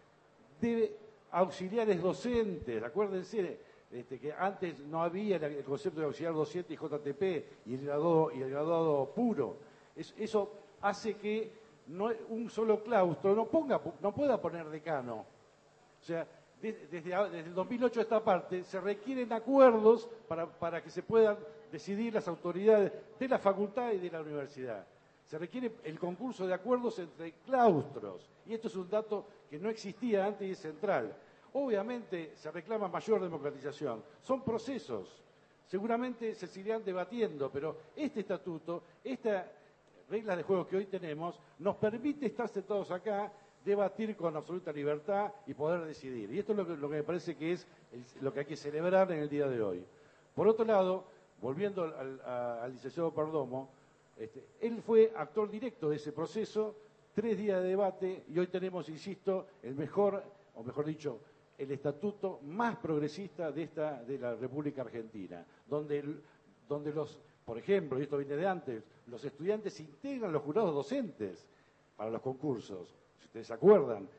de auxiliares docentes. Acuérdense este, que antes no había el concepto de auxiliar docente y J T P y el graduado, y el graduado puro. Es, eso hace que no, un solo claustro no, ponga, no pueda poner decano. O sea, desde, desde, desde el dos mil ocho a esta parte se requieren acuerdos para, para que se puedan decidir las autoridades de la facultad y de la universidad. Se requiere el concurso de acuerdos entre claustros. Y esto es un dato que no existía antes y es central. Obviamente se reclama mayor democratización. Son procesos. Seguramente se seguirán debatiendo, pero este estatuto, estas reglas de juego que hoy tenemos, nos permite estar sentados acá, debatir con absoluta libertad y poder decidir. Y esto es lo que, lo que me parece que es el, lo que hay que celebrar en el día de hoy. Por otro lado, volviendo al, al, al licenciado Perdomo, este, él fue actor directo de ese proceso, tres días de debate, y hoy tenemos, insisto, el mejor, o mejor dicho, el estatuto más progresista de esta de la República Argentina, donde, el, donde los, por ejemplo, y esto viene de antes, los estudiantes integran los jurados docentes para los concursos. Si ustedes se acuerdan,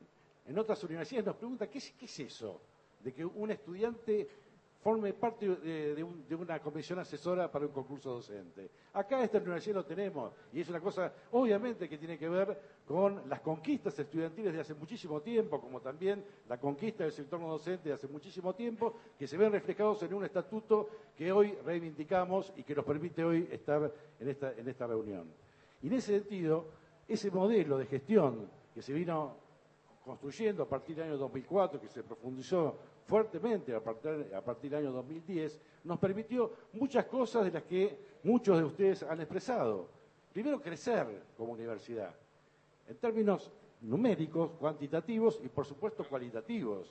en otras universidades nos preguntan, ¿qué es, qué es eso? De que un estudiante forme parte de, de, un, de una comisión asesora para un concurso docente. Acá esta universidad lo tenemos, y es una cosa, obviamente, que tiene que ver con las conquistas estudiantiles de hace muchísimo tiempo, como también la conquista del sector no docente de hace muchísimo tiempo, que se ven reflejados en un estatuto que hoy reivindicamos y que nos permite hoy estar en esta, en esta reunión. Y en ese sentido, ese modelo de gestión que se vino construyendo a partir del año dos mil cuatro, que se profundizó fuertemente a partir, a partir del año dos mil diez, nos permitió muchas cosas de las que muchos de ustedes han expresado. Primero, crecer como universidad, en términos numéricos, cuantitativos y, por supuesto, cualitativos.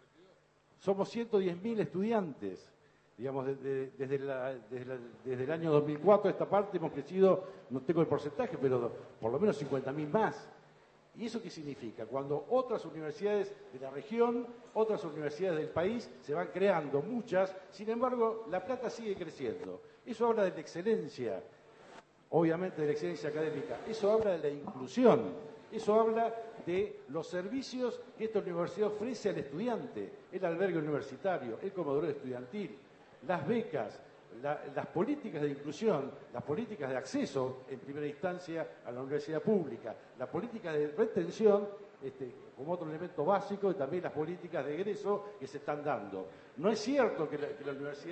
Somos ciento diez mil estudiantes. Digamos, desde, desde, la, desde, la, desde el año dos mil cuatro a esta parte hemos crecido, no tengo el porcentaje, pero por lo menos cincuenta mil más. ¿Y eso qué significa? Cuando otras universidades de la región, otras universidades del país se van creando, muchas, sin embargo, La Plata sigue creciendo. Eso habla de la excelencia, obviamente de la excelencia académica. Eso habla de la inclusión. Eso habla de los servicios que esta universidad ofrece al estudiante. El albergue universitario, el comedor estudiantil, las becas, la, las políticas de inclusión, las políticas de acceso, en primera instancia, a la universidad pública, la política de retención, este, como otro elemento básico, y también las políticas de egreso que se están dando. No es cierto que la, que la universidad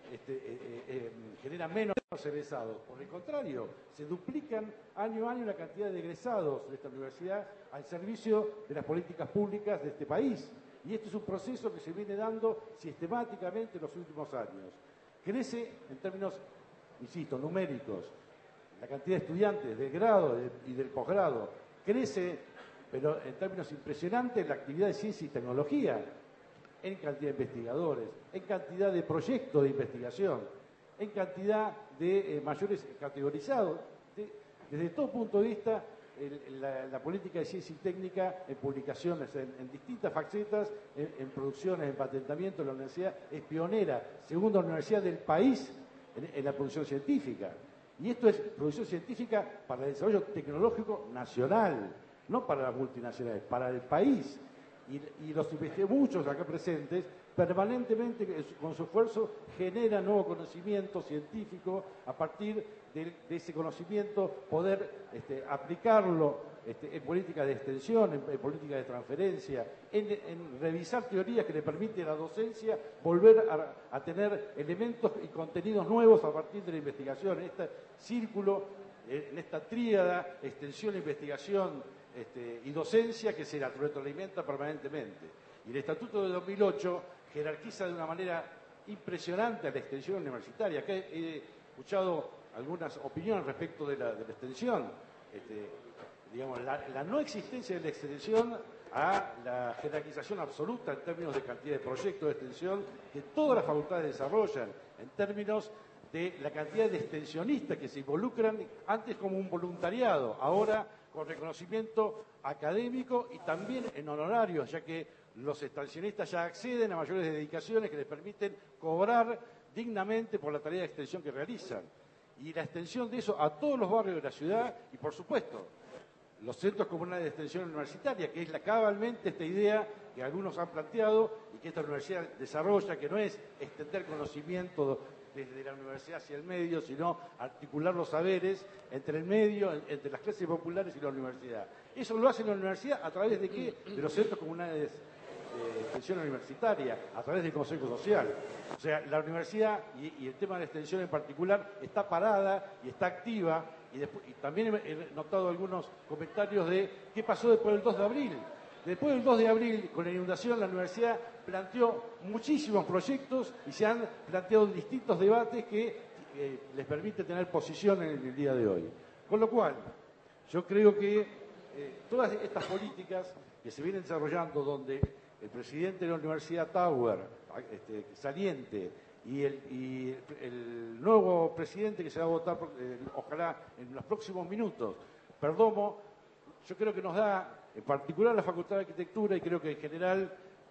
este, eh, eh, generan menos egresados. Por el contrario, se duplican año a año la cantidad de egresados de esta universidad al servicio de las políticas públicas de este país. Y este es un proceso que se viene dando sistemáticamente en los últimos años. Crece en términos, insisto, numéricos, la cantidad de estudiantes del grado y del posgrado. Crece, pero en términos impresionantes, la actividad de ciencia y tecnología, en cantidad de investigadores, en cantidad de proyectos de investigación, en cantidad de eh, mayores categorizados. De, desde todo punto de vista, el, la, la política de ciencia y técnica en publicaciones, en, en distintas facetas, en, en producciones, en patentamiento, la universidad es pionera, segunda universidad del país en, en la producción científica. Y esto es producción científica para el desarrollo tecnológico nacional, no para las multinacionales, para el país. Y, y los investigadores, muchos acá presentes, permanentemente con su esfuerzo generan nuevo conocimiento científico a partir de, de ese conocimiento poder este, aplicarlo este, en política de extensión, en, en política de transferencia, en, en revisar teorías que le permiten a la docencia volver a, a tener elementos y contenidos nuevos a partir de la investigación. En este círculo, en esta tríada, extensión, investigación este, y docencia que se retroalimenta permanentemente. Y el Estatuto de dos mil ocho jerarquiza de una manera impresionante a la extensión universitaria. Acá he escuchado algunas opiniones respecto de la, de la extensión. Este, digamos, la, la no existencia de la extensión a la jerarquización absoluta en términos de cantidad de proyectos de extensión que todas las facultades desarrollan, en términos de la cantidad de extensionistas que se involucran, antes como un voluntariado, ahora con reconocimiento académico y también en honorarios, ya que los extensionistas ya acceden a mayores dedicaciones que les permiten cobrar dignamente por la tarea de extensión que realizan. Y la extensión de eso a todos los barrios de la ciudad y, por supuesto, los centros comunales de extensión universitaria, que es la, cabalmente esta idea que algunos han planteado y que esta universidad desarrolla, que no es extender conocimiento desde la universidad hacia el medio, sino articular los saberes entre el medio, entre las clases populares y la universidad. Eso lo hace la universidad a través de qué? De los centros comunales de extensión universitaria, a través del Consejo Social. O sea, la universidad, y, y el tema de la extensión en particular, está parada y está activa, y, después, y también he notado algunos comentarios de qué pasó después del dos de abril. Después del dos de abril, con la inundación, la universidad planteó muchísimos proyectos y se han planteado distintos debates que eh, les permite tener posición en el día de hoy. Con lo cual, yo creo que eh, todas estas políticas que se vienen desarrollando, donde el presidente de la Universidad Tower, este, saliente, y el, y el nuevo presidente que se va a votar, eh, ojalá en los próximos minutos, Perdomo, yo creo que nos da, en particular a la Facultad de Arquitectura y creo que en general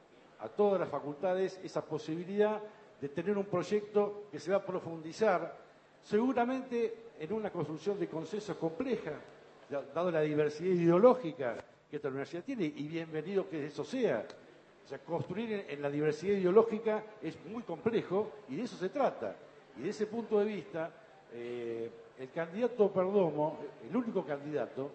a todas las facultades, esa posibilidad de tener un proyecto que se va a profundizar, seguramente en una construcción de consensos compleja, dado la diversidad ideológica que esta universidad tiene, y bienvenido que eso sea. O sea, construir en la diversidad ideológica es muy complejo y de eso se trata. Y de ese punto de vista, eh, el candidato Perdomo, el único candidato,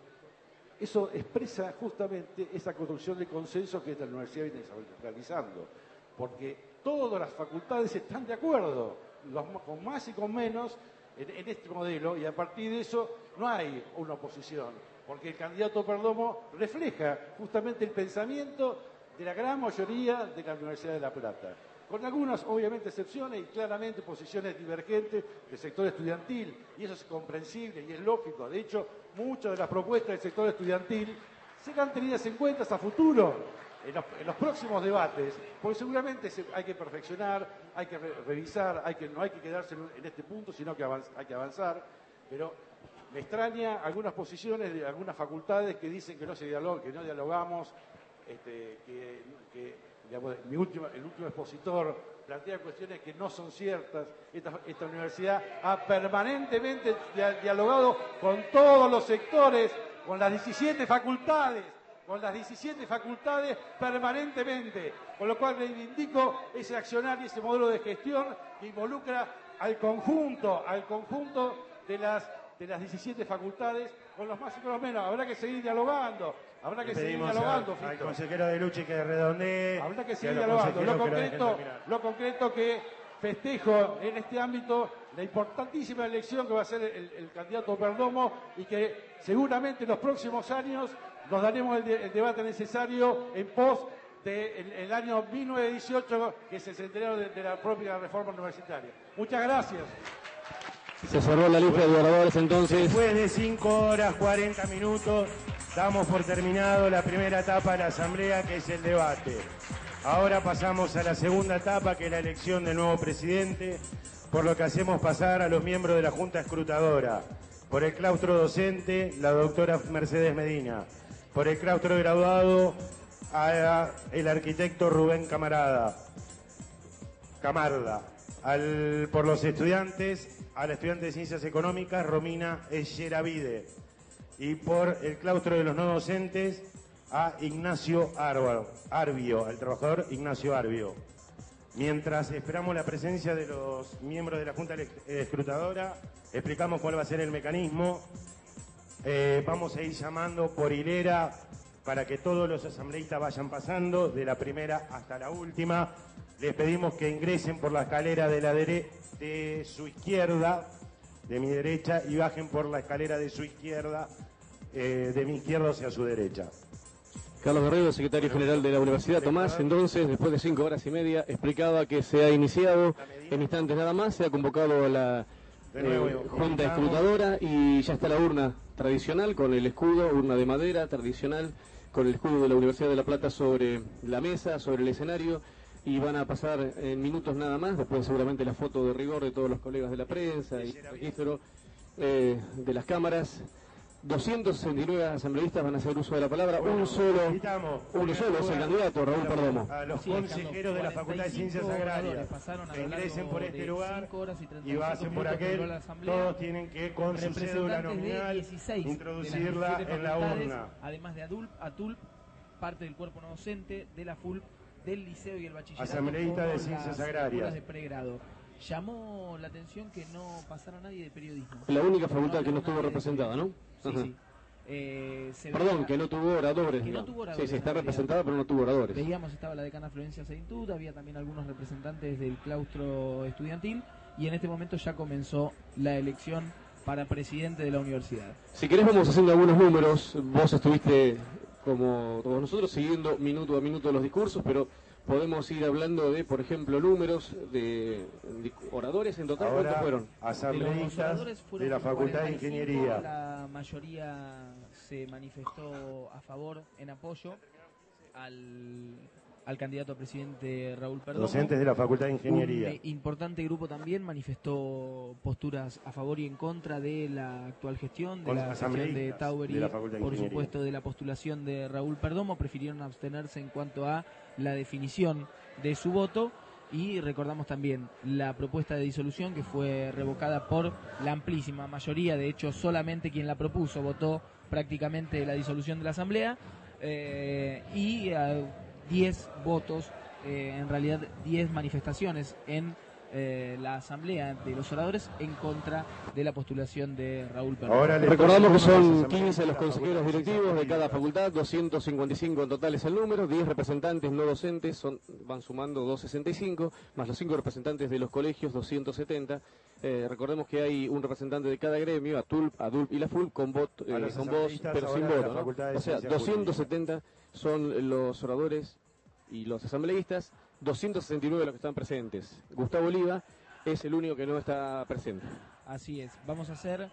eso expresa justamente esa construcción de consenso que esta universidad viene realizando. Porque todas las facultades están de acuerdo, los, con más y con menos, en, en este modelo, y a partir de eso no hay una oposición. Porque el candidato Perdomo refleja justamente el pensamiento de la gran mayoría de la Universidad de La Plata, con algunas, obviamente, excepciones y claramente posiciones divergentes del sector estudiantil, y eso es comprensible y es lógico. De hecho, muchas de las propuestas del sector estudiantil serán tenidas en cuenta a futuro, en los, en los próximos debates, porque seguramente se, hay que perfeccionar, hay que re, revisar, hay que, no hay que quedarse en, en este punto, sino que avanz, hay que avanzar, pero me extraña algunas posiciones de algunas facultades que dicen que no se dialoga, que no dialogamos. Este, que, que digamos, mi último, el último expositor plantea cuestiones que no son ciertas. Esta, esta universidad ha permanentemente dialogado con todos los sectores, con las diecisiete facultades, con las diecisiete facultades permanentemente, con lo cual reivindico ese accionar y ese modelo de gestión que involucra al conjunto, al conjunto de las, de las diecisiete facultades, con los más y con los menos. Habrá que seguir dialogando. Habrá que seguir dialogando, al, al consejero de Luchi que redondee. Habrá que seguir dialogando. Lo concreto, lo concreto que festejo en este ámbito la importantísima elección que va a ser el, el candidato Perdomo y que seguramente en los próximos años nos daremos el, de, el debate necesario en pos del el año mil novecientos dieciocho, que es el centenario de, de la propia reforma universitaria. Muchas gracias. Se cerró la lista de oradores entonces. Después de cinco horas cuarenta minutos, damos por terminado la primera etapa de la asamblea, que es el debate. Ahora pasamos a la segunda etapa, que es la elección del nuevo presidente, por lo que hacemos pasar a los miembros de la Junta Escrutadora. Por el claustro docente, la doctora Mercedes Medina. Por el claustro graduado, a el arquitecto Rubén Camarada. Camarda. Al, por los estudiantes, a la estudiante de Ciencias Económicas, Romina Echeravide. Y por el claustro de los no docentes, a Ignacio Arbio, al trabajador Ignacio Arbio. Mientras esperamos la presencia de los miembros de la Junta Escrutadora, explicamos cuál va a ser el mecanismo. Eh, vamos a ir llamando por hilera para que todos los asambleístas vayan pasando, de la primera hasta la última. Les pedimos que ingresen por la escalera de, la dere de su izquierda, de mi derecha, y bajen por la escalera de su izquierda, eh, de mi izquierda hacia su derecha. Carlos Guerrero, secretario general de la Universidad Tomás, entonces, después de cinco horas y media, explicaba que se ha iniciado en instantes nada más, se ha convocado a la eh, Junta Escrutadora y ya está la urna tradicional con el escudo, urna de madera tradicional, con el escudo de la Universidad de La Plata sobre la mesa, sobre el escenario, y van a pasar en minutos nada más, después seguramente la foto de rigor de todos los colegas de la prensa y registro eh, de las cámaras. doscientos sesenta y nueve asambleístas van a hacer uso de la palabra, bueno, un solo, uno solo es el candidato, Raúl Perdomo. A los consejeros de la Facultad de Ciencias Agrarias que ingresen por este lugar y pasen por aquel, todos tienen que con su cédula nominal introducirla en la urna. Además de ADULP, ATULP, parte del cuerpo no docente, de la FULP, del liceo y el bachillerato. Asambleísta de Ciencias Agrarias. De pregrado. Llamó la atención que no pasara nadie de periodismo. La única facultad no, que no estuvo representada, ¿no? Sí, sí. Eh, se Perdón, veía, que no tuvo oradores. que no no. tuvo oradores. Sí, sí, está representada, pero no tuvo oradores. Veíamos, estaba la decana Florencia Seintud, había también algunos representantes del claustro estudiantil, y en este momento ya comenzó la elección para presidente de la universidad. Si querés vamos haciendo algunos números. Vos estuviste, como todos nosotros, siguiendo minuto a minuto los discursos, pero podemos ir hablando de, por ejemplo, números de, de oradores en total. Ahora, ¿cuántos fueron? Asambleístas de, de la Facultad de Ingeniería. La mayoría se manifestó a favor, en apoyo al, al candidato a presidente Raúl Perdomo. Docentes de la Facultad de Ingeniería. Un importante grupo también manifestó posturas a favor y en contra de la actual gestión, de Con la gestión de Tauber y, por supuesto, de la postulación de Raúl Perdomo. Prefirieron abstenerse en cuanto a la definición de su voto, y recordamos también la propuesta de disolución que fue revocada por la amplísima mayoría. De hecho, solamente quien la propuso votó prácticamente la disolución de la Asamblea, eh, y uh, diez votos, eh, en realidad diez manifestaciones en eh, la Asamblea de los oradores en contra de la postulación de Raúl Perdomo. Recordamos que son quince los consejeros directivos de cada facultad, doscientos cincuenta y cinco en total es el número, diez representantes no docentes, son, van sumando doscientos sesenta y cinco, más los cinco representantes de los colegios, doscientos setenta. Eh, recordemos que hay un representante de cada gremio, ATULP, ADULP y la FULP, con, voto, eh, con voz, pero sin voto, ¿no? O sea, doscientos setenta son los oradores y los asambleístas, doscientos sesenta y nueve los que están presentes. Gustavo Oliva es el único que no está presente. Así es. Vamos a hacer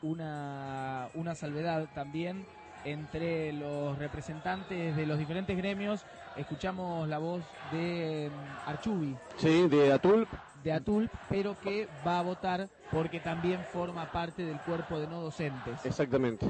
una, una salvedad también entre los representantes de los diferentes gremios. Escuchamos la voz de um, Archubi. Sí, de ATULP. De ATULP, pero que va a votar porque también forma parte del cuerpo de no docentes. Exactamente.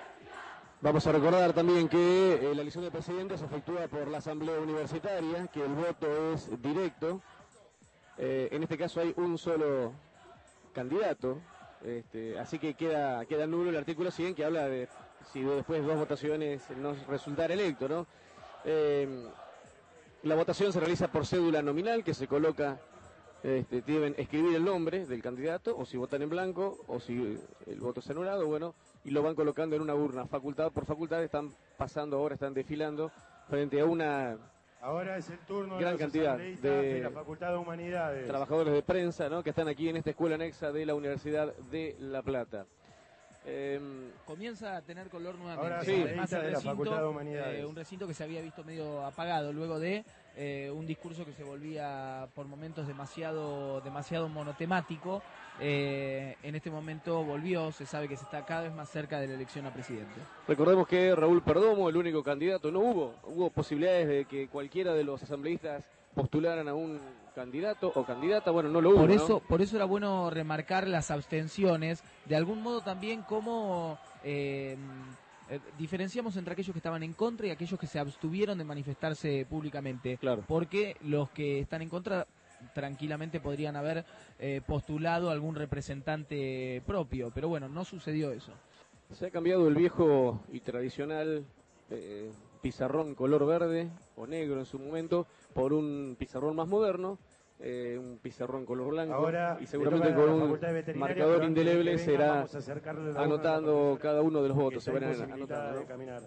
Vamos a recordar también que eh, la elección de presidente se efectúa por la Asamblea Universitaria, que el voto es directo. Eh, en este caso hay un solo candidato, este, así que queda, queda nulo el artículo cien, que habla de si después de dos votaciones no resultara electo, ¿no? Eh, la votación se realiza por cédula nominal, que se coloca, este, deben escribir el nombre del candidato, o si votan en blanco, o si el voto es anulado, bueno, y lo van colocando en una urna, facultad por facultad. Están pasando ahora, están desfilando frente a una Ahora es el turno gran de los cantidad asambleístas de, de la Facultad de Humanidades. Trabajadores de prensa, ¿no?, que están aquí en esta escuela anexa de la Universidad de La Plata. Eh, Comienza a tener color nuevamente. Ahora sí, Además, el de la Facultad de recinto, Humanidades. eh, un recinto que se había visto medio apagado luego de eh, un discurso que se volvía por momentos demasiado, demasiado monotemático. Eh, en este momento volvió, se sabe que se está cada vez más cerca de la elección a presidente. Recordemos que Raúl Perdomo, el único candidato, no hubo, hubo posibilidades de que cualquiera de los asambleístas postularan a un candidato o candidata, bueno, no lo hubo, Por ¿no? eso, por eso era bueno remarcar las abstenciones, de algún modo también como eh, eh, diferenciamos entre aquellos que estaban en contra y aquellos que se abstuvieron de manifestarse públicamente. Claro. Porque los que están en contra tranquilamente podrían haber eh, postulado algún representante propio, pero bueno, no sucedió eso. Se ha cambiado el viejo y tradicional eh, pizarrón color verde o negro en su momento por un pizarrón más moderno, eh, un pizarrón color blanco. Ahora, y seguramente le toca con a la un Facultad de Veterinaria, marcador pero antes de indeleble que venga, será vamos a acercarle la anotando urna a la cada uno de los que votos, se está van imposibilitada anotando, ¿no? de caminar.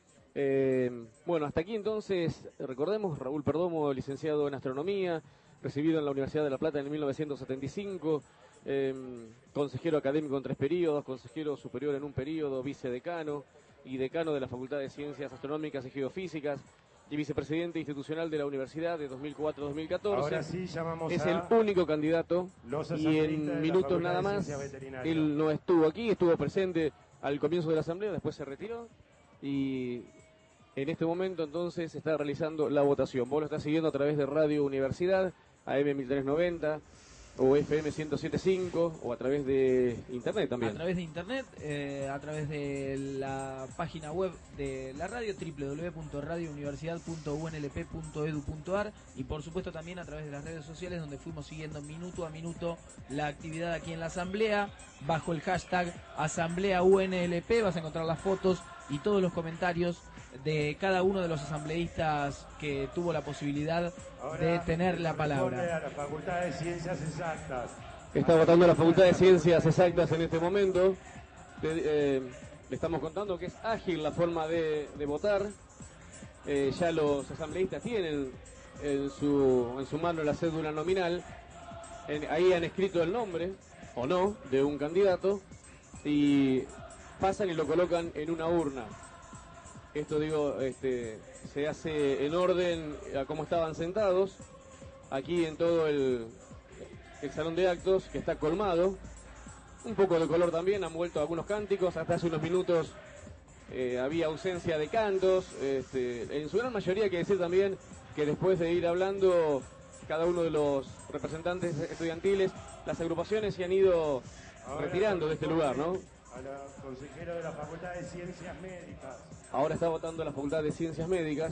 Eh, bueno, hasta aquí entonces, recordemos, Raúl Perdomo, licenciado en Astronomía, recibido en la Universidad de La Plata en mil novecientos setenta y cinco, eh, consejero académico en tres periodos, consejero superior en un periodo, vicedecano y decano de la Facultad de Ciencias Astronómicas y Geofísicas, y vicepresidente institucional de la Universidad de dos mil cuatro a dos mil catorce. Ahora sí llamamos es a el único candidato los y asambleístas de en la minutos Facultad nada de más, Ciencias Veterinarias. él no estuvo aquí, estuvo presente al comienzo de la asamblea, después se retiró y en este momento entonces se está realizando la votación. Vos lo estás siguiendo a través de Radio Universidad, A M mil trescientos noventa o F M ciento siete punto cinco o a través de internet también. A través de internet, eh, a través de la página web de la radio, doble u doble u doble u punto radio universidad punto u n l p punto e d u punto a r, y por supuesto también a través de las redes sociales, donde fuimos siguiendo minuto a minuto la actividad aquí en la asamblea, bajo el hashtag Asamblea U N L P. Vas a encontrar las fotos y todos los comentarios de cada uno de los asambleístas que tuvo la posibilidad Ahora de tener la corresponde palabra. a la Facultad de Ciencias Exactas. Está votando la Facultad de Ciencias Exactas en este momento. Le, eh, le estamos contando que es ágil la forma de, de votar. Eh, ya los asambleístas tienen en su, en su mano la cédula nominal. En, ahí han escrito el nombre, o no, de un candidato. Y pasan y lo colocan en una urna. Esto, digo, este, se hace en orden a cómo estaban sentados. Aquí en todo el, el salón de actos, que está colmado. Un poco de color también, han vuelto algunos cánticos. Hasta hace unos minutos eh, había ausencia de cantos. Este, en su gran mayoría hay que decir también que después de ir hablando cada uno de los representantes estudiantiles, las agrupaciones se han ido Ahora retirando de este lugar, ¿no? A la consejera de la Facultad de Ciencias Médicas. Ahora está votando la Facultad de Ciencias Médicas.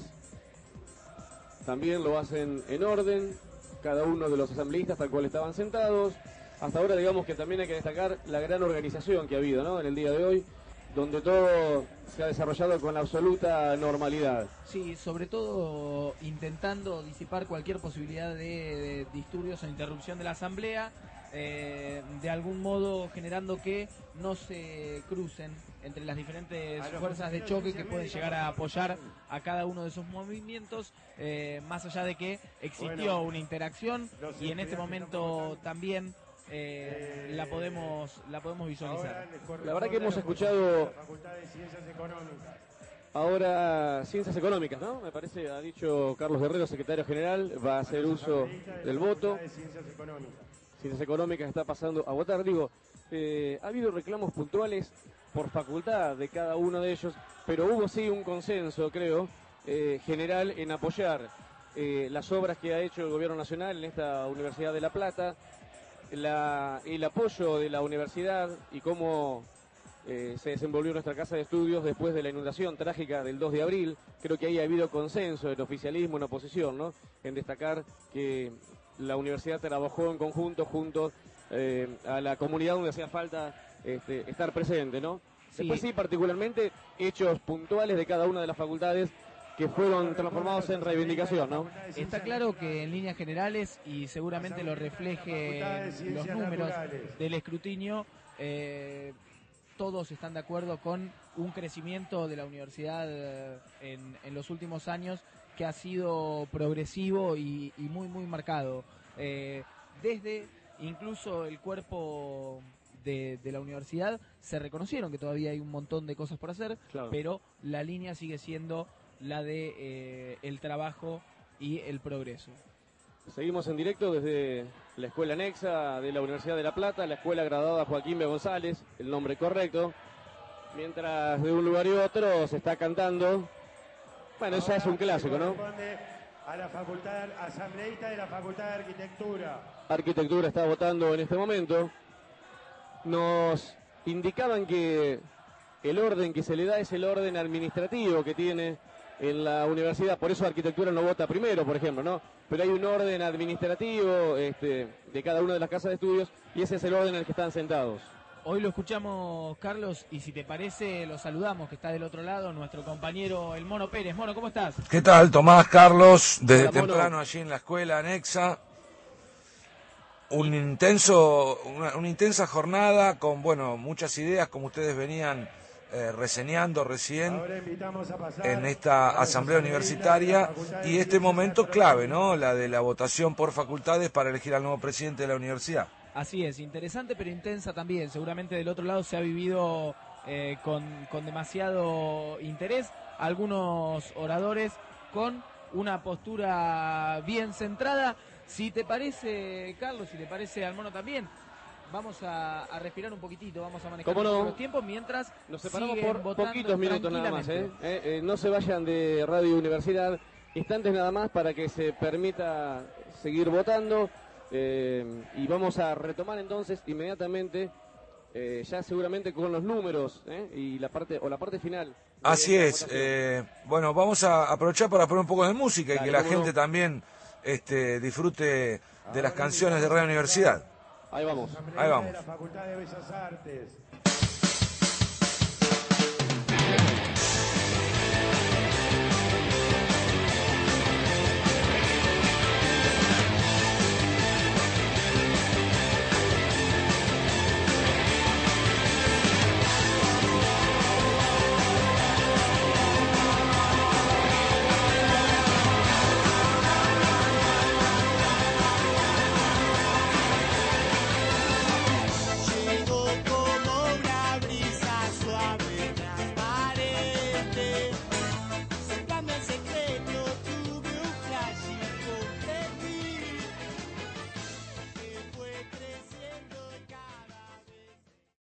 También lo hacen en orden, cada uno de los asambleístas tal cual estaban sentados. Hasta ahora digamos que también hay que destacar la gran organización que ha habido, ¿no?, en el día de hoy, donde todo se ha desarrollado con absoluta normalidad. Sí, sobre todo intentando disipar cualquier posibilidad de, de disturbios o interrupción de la asamblea, eh, de algún modo generando que no se crucen entre las diferentes fuerzas de choque que pueden llegar a apoyar a cada uno de esos movimientos, eh, más allá de que existió una interacción y en este momento también eh, la podemos la podemos visualizar. La verdad que hemos escuchado La Facultad de Ciencias Económicas. ahora Ciencias Económicas, ¿no? Me parece, ha dicho Carlos Guerrero, secretario general, va a hacer uso del voto. De Ciencias Económicas. Ciencias Económicas está pasando a votar. Digo, eh, ha habido reclamos puntuales por facultad de cada uno de ellos, pero hubo sí un consenso, creo, eh, general en apoyar eh, las obras que ha hecho el Gobierno Nacional en esta Universidad de La Plata, la, el apoyo de la universidad y cómo eh, se desenvolvió nuestra casa de estudios después de la inundación trágica del dos de abril. Creo que ahí ha habido consenso en oficialismo, en oposición, ¿no?, en destacar que la universidad trabajó en conjunto junto eh, a la comunidad donde hacía falta este, estar presente, ¿no? Sí. Después sí, particularmente, hechos puntuales de cada una de las facultades que fueron transformados en reivindicación, ¿no? Está claro que en líneas generales, y seguramente lo refleje los números del escrutinio, eh, todos están de acuerdo con un crecimiento de la universidad eh, en, en los últimos años que ha sido progresivo y, y muy, muy marcado. Eh, desde incluso el cuerpo de, de la universidad se reconocieron que todavía hay un montón de cosas por hacer, claro, pero la línea sigue siendo la de eh, el trabajo y el progreso. Seguimos en directo desde la escuela anexa de la Universidad de La Plata, la escuela graduada Joaquín B. González, el nombre correcto, mientras de un lugar y otro se está cantando. Bueno, eso ya es un clásico, ¿no? A la facultad asambleísta de la Facultad de Arquitectura. Arquitectura está votando en este momento. Nos indicaban que el orden que se le da es el orden administrativo que tiene en la universidad, por eso Arquitectura no vota primero, por ejemplo, ¿no? Pero hay un orden administrativo este, de cada una de las casas de estudios y ese es el orden en el que están sentados. Hoy lo escuchamos, Carlos, y si te parece lo saludamos, que está del otro lado, nuestro compañero el Mono Pérez. Mono, ¿cómo estás? ¿Qué tal, Tomás, Carlos? Desde Hola, temprano Mono. allí en la escuela anexa. Un intenso, una, una intensa jornada con, bueno, muchas ideas, como ustedes venían eh, reseñando recién en esta asamblea universitaria, y este momento clave, ¿no? La de la votación por facultades para elegir al nuevo presidente de la universidad. Así es, interesante pero intensa también. Seguramente del otro lado se ha vivido eh, con, con demasiado interés. Algunos oradores con una postura bien centrada. Si te parece, Carlos, si te parece al Mono también, vamos a, a respirar un poquitito, vamos a manejar no? los tiempos mientras nos separamos siguen por votando poquitos minutos nada más. ¿eh? Eh, eh, no se vayan de Radio Universidad, instantes nada más para que se permita seguir votando. Eh, y vamos a retomar entonces inmediatamente, eh, ya seguramente con los números ¿eh? y la parte o la parte final. Así es. Eh, bueno, vamos a aprovechar para poner un poco de música y Dale, que la cómo gente no. también este, disfrute de las canciones de Radio Universidad. Ahí vamos. Ahí vamos. De la Facultad de Bellas Artes.